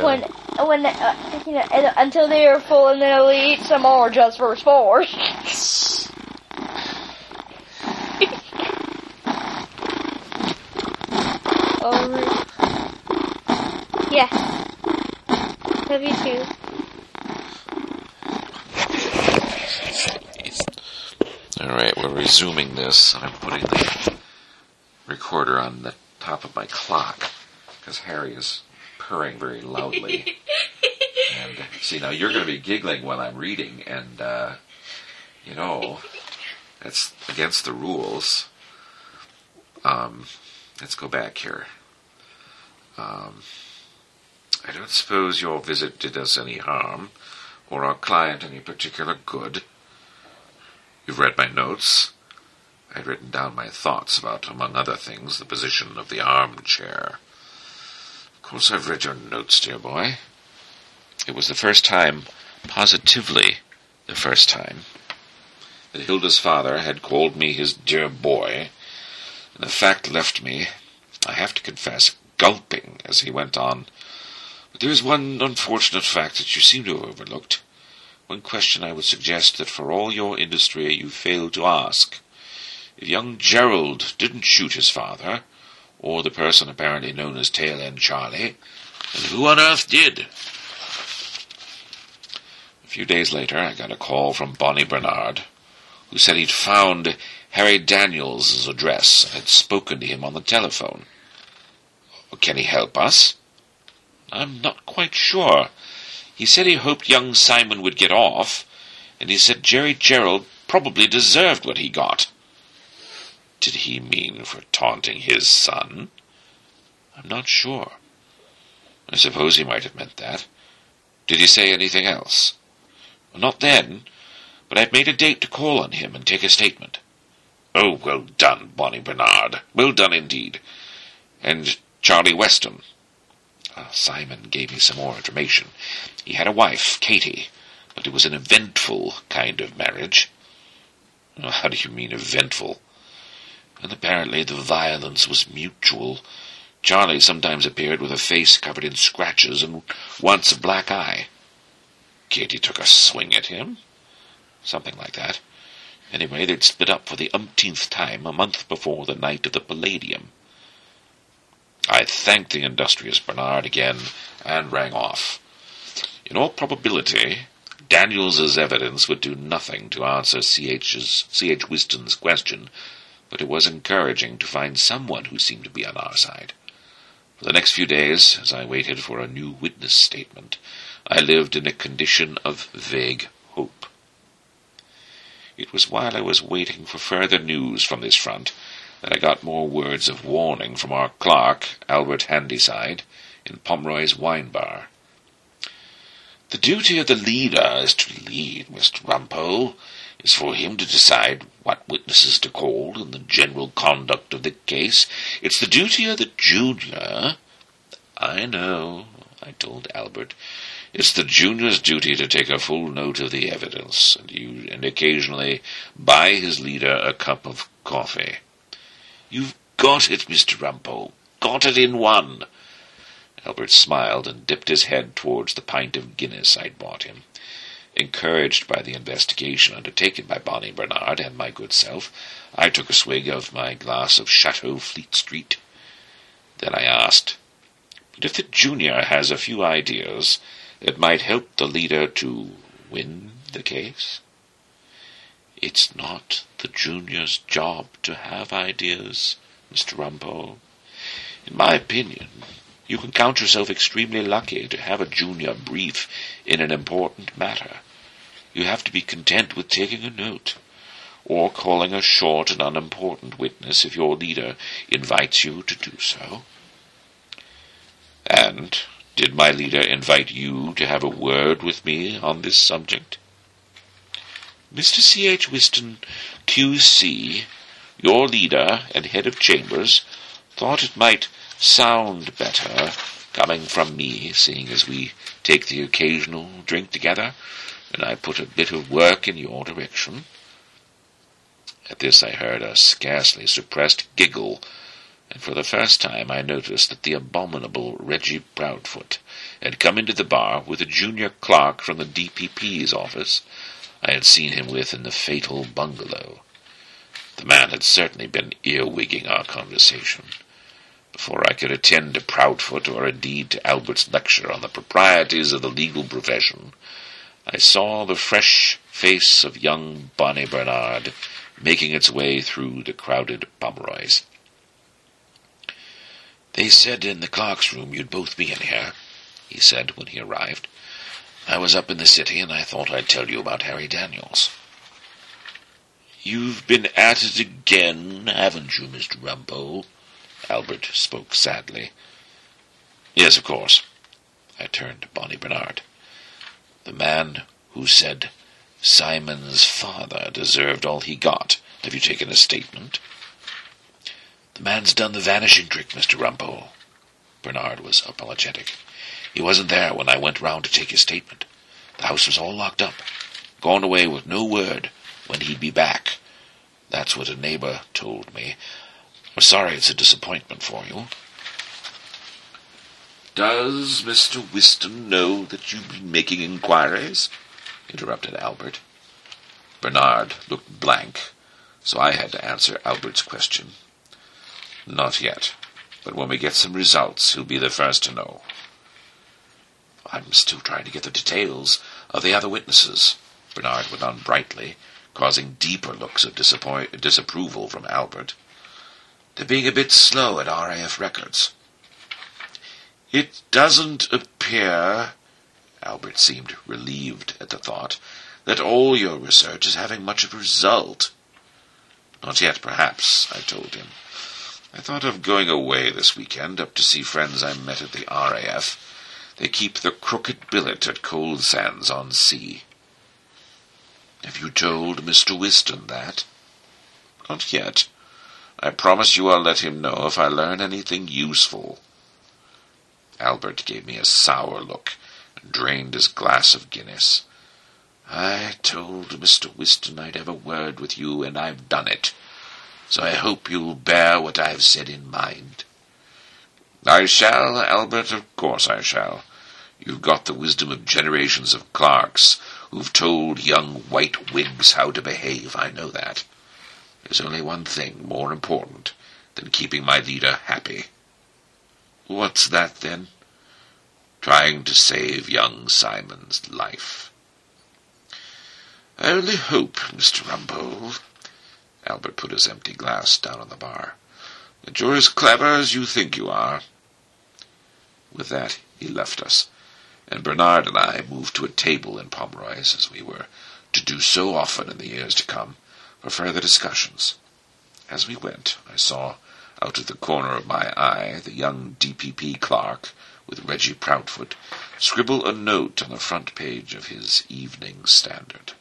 until they are full, and then they'll eat some more just for sport. Yeah. Love you too. Alright, we're resuming this, and I'm putting the recorder on the top of my clock, because Harry is purring very loudly. And, see, now you're going to be giggling while I'm reading, and, that's against the rules. Let's go back here. I don't suppose your visit did us any harm, or our client any particular good. You've read my notes. I'd written down my thoughts about, among other things, the position of the armchair. Of course I've read your notes, dear boy. It was the first time, positively the first time, that Hilda's father had called me his dear boy, and the fact left me, I have to confess, gulping as he went on. But there is one unfortunate fact that you seem to have overlooked. One question I would suggest that for all your industry you failed to ask. If young Gerald didn't shoot his father, or the person apparently known as Tail End Charlie, then who on earth did? A few days later I got a call from Bonnie Bernard, who said he'd found Harry Daniels' address and had spoken to him on the telephone. Can he help us? I'm not quite sure. He said he hoped young Simon would get off, and he said Jerry Gerald probably deserved what he got. Did he mean for taunting his son? I'm not sure. I suppose he might have meant that. Did he say anything else? Well, not then, but I've made a date to call on him and take a statement. Oh, well done, Bonnie Bernard. Well done indeed. And Charlie Weston. Simon gave me some more information. He had a wife, Katie, but it was an eventful kind of marriage. How do you mean eventful? And apparently the violence was mutual. Charlie sometimes appeared with a face covered in scratches and once a black eye. Katie took a swing at him? Something like that. Anyway, they'd split up for the umpteenth time a month before the night of the Palladium. I thanked the industrious Bernard again and rang off. In all probability, Daniels's evidence would do nothing to answer C.H. Whiston's question, but it was encouraging to find someone who seemed to be on our side. For the next few days, as I waited for a new witness statement, I lived in a condition of vague hope. It was while I was waiting for further news from this front that I got more words of warning from our clerk, Albert Handyside, in Pomeroy's wine bar. The duty of the leader is to lead, Mr. Rumpole. It's for him to decide what witnesses to call and the general conduct of the case. It's the duty of the junior. "I know," I told Albert. "It's the junior's duty to take a full note of the evidence, and occasionally buy his leader a cup of coffee." "You've got it, Mr. Rumpole. Got it in one." Albert smiled and dipped his head towards the pint of Guinness I'd bought him. Encouraged by the investigation undertaken by Bonnie Bernard and my good self, I took a swig of my glass of Chateau Fleet Street. Then I asked, "But if the junior has a few ideas that might help the leader to win the case?" "It's not the junior's job to have ideas, Mr. Rumpole. In my opinion, you can count yourself extremely lucky to have a junior brief in an important matter. You have to be content with taking a note, or calling a short and unimportant witness if your leader invites you to do so." "And did my leader invite you to have a word with me on this subject?" "Mr. C.H. Whiston, Q.C., your leader and head of chambers, thought it might sound better coming from me, seeing as we take the occasional drink together, and I put a bit of work in your direction." At this I heard a scarcely suppressed giggle, and for the first time I noticed that the abominable Reggie Proudfoot had come into the bar with a junior clerk from the DPP's office I had seen him with in the fatal bungalow. The man had certainly been earwigging our conversation. Before I could attend to Proudfoot or indeed to Albert's lecture on the proprieties of the legal profession, I saw the fresh face of young Bonnie Bernard making its way through the crowded Pomeroys. "They said in the clerk's room you'd both be in here," he said when he arrived. "I was up in the city, and I thought I'd tell you about Harry Daniels." "You've been at it again, haven't you, Mr. Rumpole?" Albert spoke sadly. "Yes, of course." I turned to Bonnie Bernard. "The man who said Simon's father deserved all he got. Have you taken a statement?" "The man's done the vanishing trick, Mr. Rumpole." Bernard was apologetic. "He wasn't there when I went round to take his statement. The house was all locked up. Gone away with no word when he'd be back. That's what a neighbor told me. I'm sorry it's a disappointment for you." "Does Mr. Whiston know that you've been making inquiries?" interrupted Albert. Bernard looked blank, so I had to answer Albert's question. "Not yet, but when we get some results, he'll be the first to know." "I'm still trying to get the details of the other witnesses," Bernard went on brightly, causing deeper looks of disapproval from Albert. "They're being a bit slow at RAF records." "It doesn't appear," Albert seemed relieved at the thought, "that all your research is having much of a result." "Not yet, perhaps," I told him. "I thought of going away this weekend up to see friends I met at the RAF. They keep the Crooked Billet at Cold Sands on Sea." "Have you told Mr. Whiston that?" "Not yet. I promise you I'll let him know if I learn anything useful." Albert gave me a sour look and drained his glass of Guinness. "I told Mr. Whiston I'd have a word with you, and I've done it. So I hope you'll bear what I've said in mind." "I shall, Albert, of course I shall. You've got the wisdom of generations of clerks who've told young white wigs how to behave, I know that. There's only one thing more important than keeping my leader happy." "What's that, then?" "Trying to save young Simon's life." "I only hope, Mr. Rumpole," Albert put his empty glass down on the bar, "that you're as clever as you think you are." With that he left us, and Bernard and I moved to a table in Pomeroy's, as we were to do so often in the years to come, for further discussions. As we went, I saw, out of the corner of my eye, the young DPP clerk, with Reggie Proudfoot, scribble a note on the front page of his Evening Standard.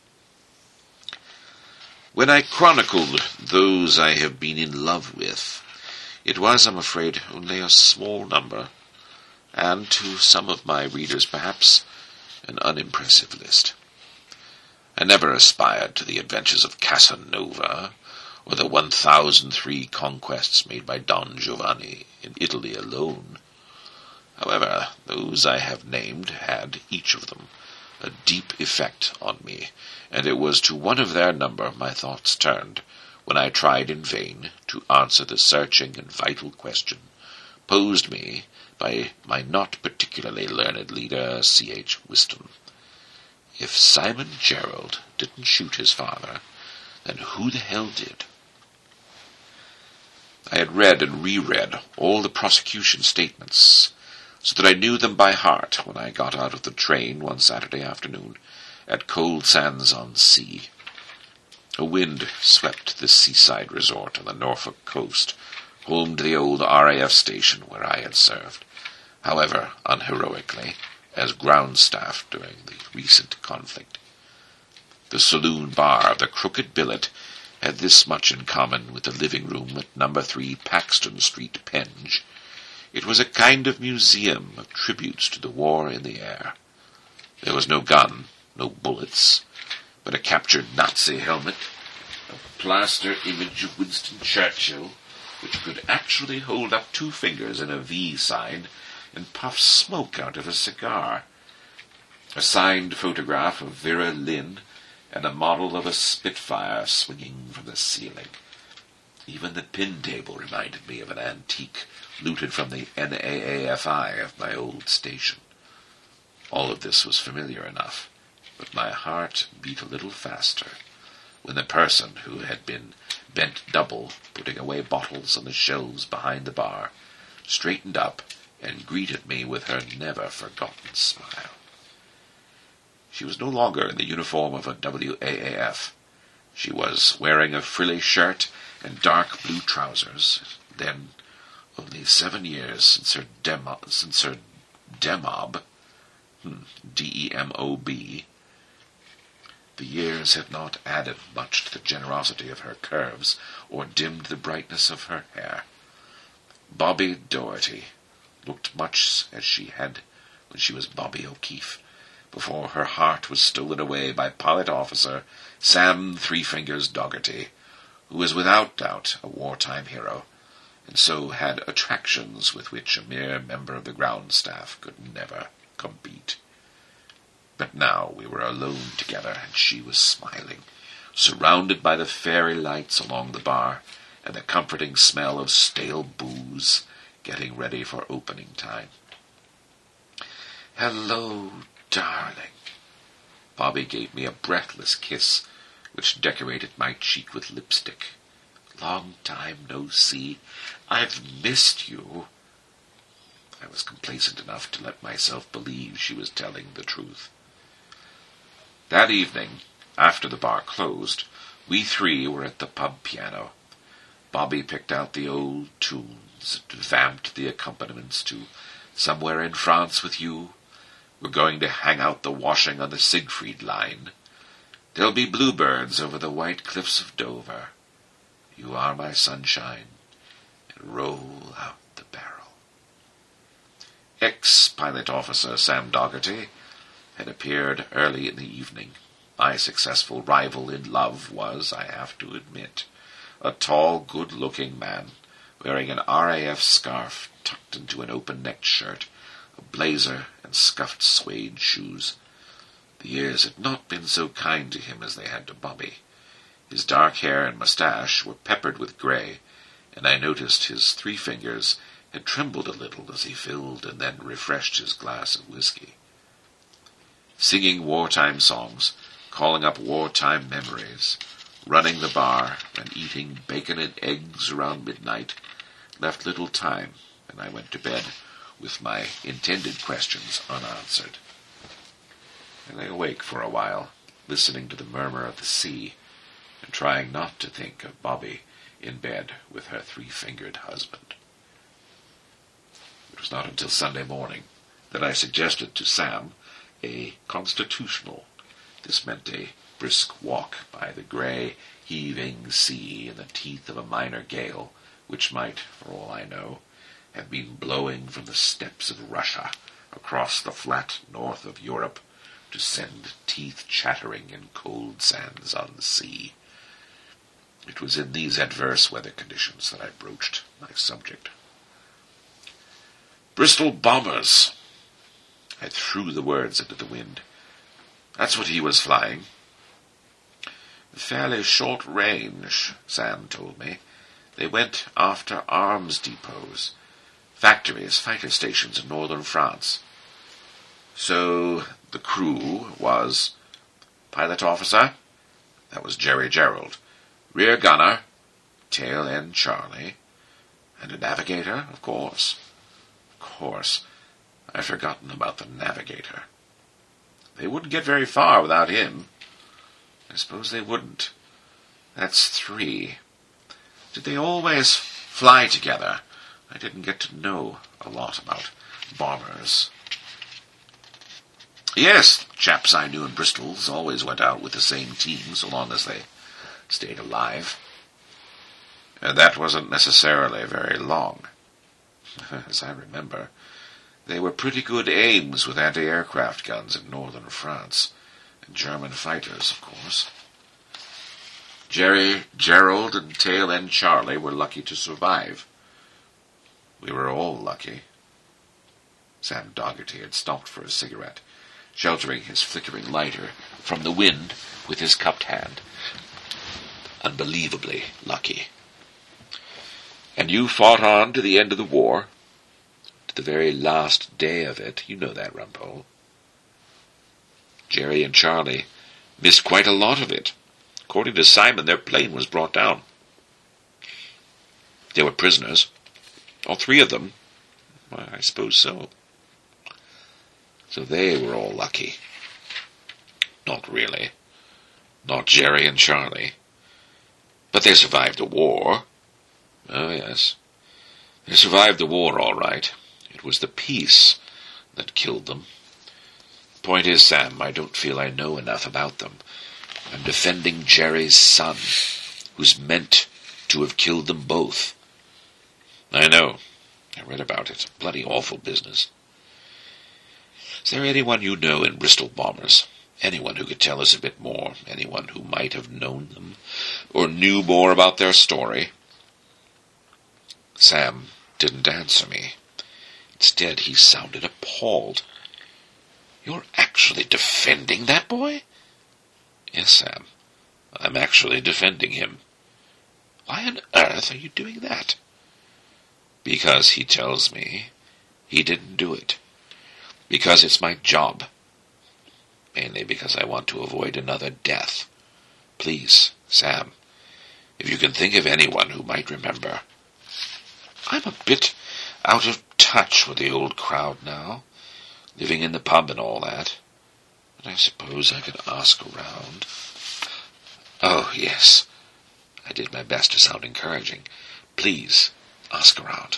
When I chronicled those I have been in love with, it was, I'm afraid, only a small number. and to some of my readers perhaps an unimpressive list. I never aspired to the adventures of Casanova, or the 1003 conquests made by Don Giovanni in Italy alone. However, those I have named had, each of them, a deep effect on me, and it was to one of their number my thoughts turned when I tried in vain to answer the searching and vital question posed me by my not particularly learned leader, C.H. Whiston. If Simon Gerald didn't shoot his father, then who the hell did? I had read and reread all the prosecution statements, so that I knew them by heart when I got out of the train one Saturday afternoon at Cold Sands-on-Sea. A wind swept this seaside resort on the Norfolk coast, home to the old RAF station where I had served, however unheroically, as ground staff during the recent conflict. The saloon bar of the Crooked Billet had this much in common with the living room at No. 3 Paxton Street, Penge. It was a kind of museum of tributes to the war in the air. There was no gun, no bullets, but a captured Nazi helmet, a plaster image of Winston Churchill, which could actually hold up 2 fingers in a V sign and puff smoke out of a cigar, a signed photograph of Vera Lynn, and a model of a Spitfire swinging from the ceiling. Even the pin table reminded me of an antique looted from the NAAFI of my old station. All of this was familiar enough, but my heart beat a little faster when the person who had been bent double, putting away bottles on the shelves behind the bar, straightened up and greeted me with her never-forgotten smile. She was no longer in the uniform of a WAAF. She was wearing a frilly shirt and dark blue trousers. Then, only 7 years since her demob, D-E-M-O-B, the years had not added much to the generosity of her curves or dimmed the brightness of her hair. Bobby Doherty looked much as she had when she was Bobby O'Keefe, before her heart was stolen away by Pilot Officer Sam Three Fingers Dougherty, who was without doubt a wartime hero, and so had attractions with which a mere member of the ground staff could never compete. But now we were alone together, and she was smiling, surrounded by the fairy lights along the bar and the comforting smell of stale booze, getting ready for opening time. "Hello, darling." Bobby gave me a breathless kiss, which decorated my cheek with lipstick. "Long time no see. I've missed you." I was complacent enough to let myself believe she was telling the truth. That evening, after the bar closed, we 3 were at the pub piano. Bobby picked out the old tunes and vamped the accompaniments to "Somewhere in France with You," "We're Going to Hang Out the Washing on the Siegfried Line," "There'll Be Bluebirds Over the White Cliffs of Dover," "You Are My Sunshine," and "Roll Out the Barrel." Ex-Pilot Officer Sam Dougherty had appeared early in the evening. My successful rival in love was, I have to admit, a tall, good-looking man, wearing an RAF scarf tucked into an open-necked shirt, a blazer, and scuffed suede shoes. The years had not been so kind to him as they had to Bobby. His dark hair and mustache were peppered with gray, and I noticed his 3 fingers had trembled a little as he filled and then refreshed his glass of whiskey. Singing wartime songs, calling up wartime memories, running the bar, and eating bacon and eggs around midnight left little time, and I went to bed with my intended questions unanswered. I lay awake for a while, listening to the murmur of the sea, and trying not to think of Bobby in bed with her 3-fingered husband. It was not until Sunday morning that I suggested to Sam a constitutional. This meant a brisk walk by the grey, heaving sea in the teeth of a minor gale, which might, for all I know, had been blowing from the steppes of Russia across the flat north of Europe to send teeth chattering in cold sands on the sea. It was in these adverse weather conditions that I broached my subject. Bristol bombers. I threw the words into the wind. That's what he was flying. Fairly short range, Sam told me. They went after arms depots, factories, fighter stations in northern France. So the crew was pilot officer, that was Jerry Gerald, rear gunner, tail end Charlie, and a navigator, of course. Of course, I'd forgotten about the navigator. They wouldn't get very far without him. I suppose they wouldn't. That's 3. Did they always fly together? I didn't get to know a lot about bombers. Yes, chaps I knew in Bristol's always went out with the same team so long as they stayed alive. And that wasn't necessarily very long. As I remember, they were pretty good aims with anti-aircraft guns in northern France, and German fighters, of course. Jerry, Gerald, and tail end Charlie were lucky to survive. We were all lucky. Sam Dougherty had stopped for a cigarette, sheltering his flickering lighter from the wind with his cupped hand. Unbelievably lucky. And you fought on to the end of the war, to the very last day of it. You know that, Rumpole. Jerry and Charlie missed quite a lot of it. According to Simon, their plane was brought down. They were prisoners. All 3 of them. Well, I suppose so. So they were all lucky. Not really. Not Jerry and Charlie. But they survived the war. Oh, yes. They survived the war, all right. It was the peace that killed them. Point is, Sam, I don't feel I know enough about them. I'm defending Jerry's son, who's meant to have killed them both. I know. I read about it. Bloody awful business. Is there anyone you know in Bristol bombers? Anyone who could tell us a bit more? Anyone who might have known them, or knew more about their story? Sam didn't answer me. Instead, he sounded appalled. You're actually defending that boy? Yes, Sam. I'm actually defending him. Why on earth are you doing that? Because he tells me he didn't do it. Because it's my job. Mainly because I want to avoid another death. Please, Sam, if you can think of anyone who might remember. I'm a bit out of touch with the old crowd now, living in the pub and all that. But I suppose I could ask around. Oh, yes. I did my best to sound encouraging. Please, ask around.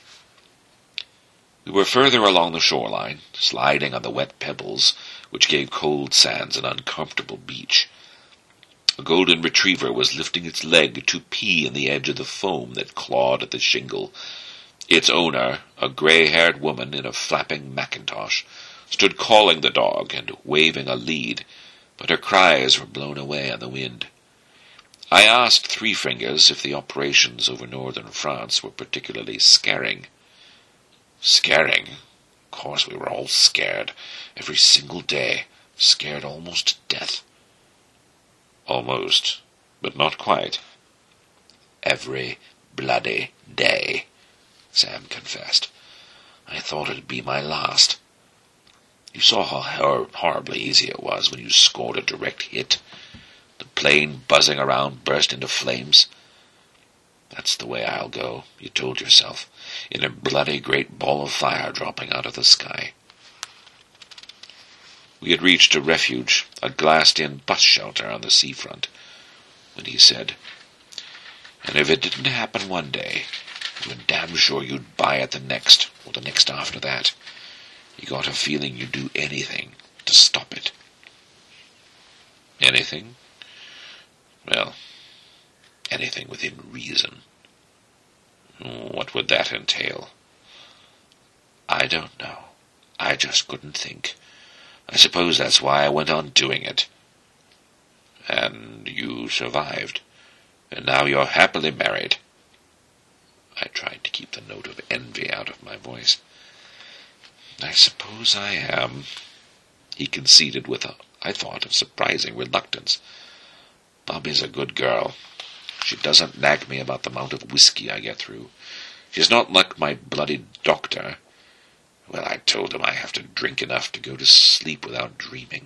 We were further along the shoreline, sliding on the wet pebbles, which gave cold sands an uncomfortable beach. A golden retriever was lifting its leg to pee in the edge of the foam that clawed at the shingle. Its owner, a grey-haired woman in a flapping mackintosh, stood calling the dog and waving a lead, but her cries were blown away on the wind. I asked Three Fingers if the operations over northern France were particularly scaring. Scaring? Of course we were all scared, every single day, scared almost to death. Almost, but not quite. Every bloody day, Sam confessed. I thought it'd be my last. You saw how horribly easy it was when you scored a direct hit. The plane buzzing around burst into flames. That's the way I'll go, you told yourself, in a bloody great ball of fire dropping out of the sky. We had reached a refuge, a glassed-in bus shelter on the seafront, when he said, "And if it didn't happen one day, you were damn sure you'd buy it the next, or the next after that. You got a feeling you'd do anything to stop it." Anything? Well, anything within reason. What would that entail? I don't know. I just couldn't think. I suppose that's why I went on doing it. And you survived. And now you're happily married. I tried to keep the note of envy out of my voice. I suppose I am, he conceded with I thought, of surprising reluctance. Bobby's a good girl. She doesn't nag me about the amount of whiskey I get through. She's not like my bloody doctor. Well, I told him I have to drink enough to go to sleep without dreaming.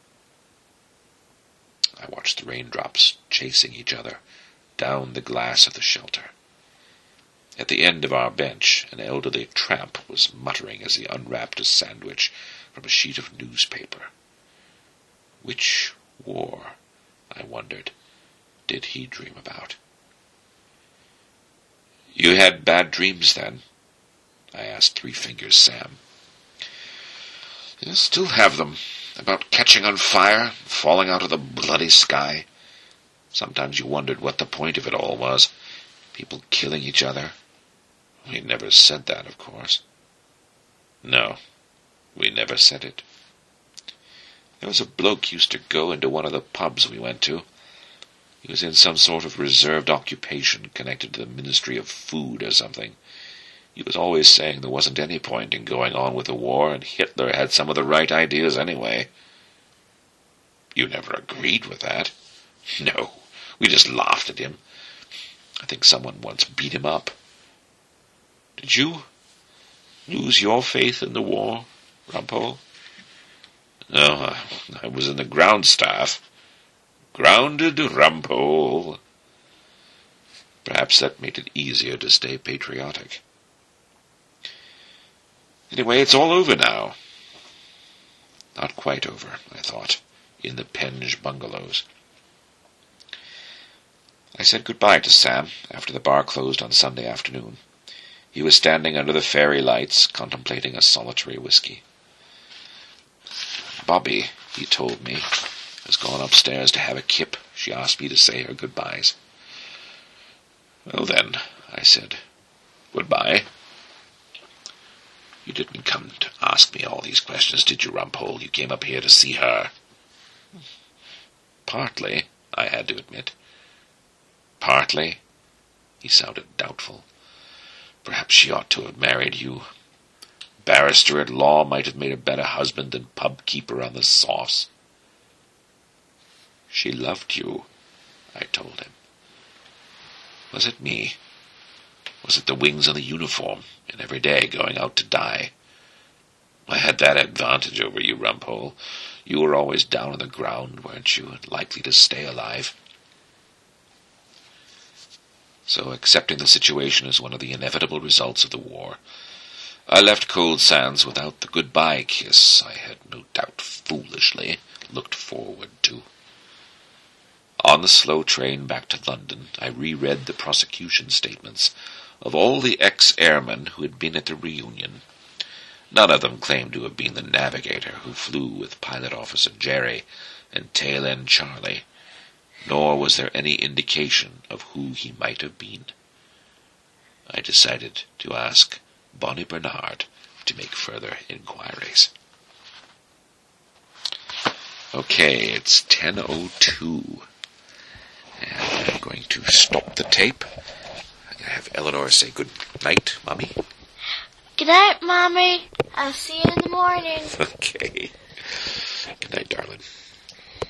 I watched the raindrops chasing each other down the glass of the shelter. At the end of our bench, an elderly tramp was muttering as he unwrapped a sandwich from a sheet of newspaper. Which war, I wondered, did he dream about? You had bad dreams, then? I asked Three Fingers Sam. I still have them, about catching on fire, falling out of the bloody sky. Sometimes you wondered what the point of it all was. People killing each other. We never said that, of course. No, we never said it. There was a bloke used to go into one of the pubs we went to. He was in some sort of reserved occupation connected to the Ministry of Food or something. He was always saying there wasn't any point in going on with the war, and Hitler had some of the right ideas anyway. You never agreed with that? No, we just laughed at him. I think someone once beat him up. Did you lose your faith in the war, Rumpole? No, I was in the ground staff. Grounded Rumpole. Perhaps that made it easier to stay patriotic. Anyway, it's all over now. Not quite over, I thought, in the Penge bungalows. I said goodbye to Sam after the bar closed on Sunday afternoon. He was standing under the fairy lights, contemplating a solitary whiskey. Bobby, he told me, has gone upstairs to have a kip. She asked me to say her goodbyes. Well then, I said, goodbye. You didn't come to ask me all these questions, did you, Rumpole? You came up here to see her. Partly, I had to admit. Partly? He sounded doubtful. Perhaps she ought to have married you. Barrister at law might have made a better husband than pub keeper on the sauce. She loved you, I told him. Was it me? Was it the wings on the uniform, and every day going out to die? I had that advantage over you, Rumpole. You were always down on the ground, weren't you, and likely to stay alive? So, accepting the situation as one of the inevitable results of the war, I left Cold Sands without the goodbye kiss I had no doubt foolishly looked forward to. On the slow train back to London, I reread the prosecution statements of all the ex-airmen who had been at the reunion. None of them claimed to have been the navigator who flew with Pilot Officer Jerry and Tail End Charlie, nor was there any indication of who he might have been. I decided to ask Bonnie Bernard to make further inquiries. Okay, it's 10:02, and I'm going to stop the tape. I'm going to have Eleanor say good night, Mommy. Good night, Mommy. I'll see you in the morning. Okay. Good night, darling.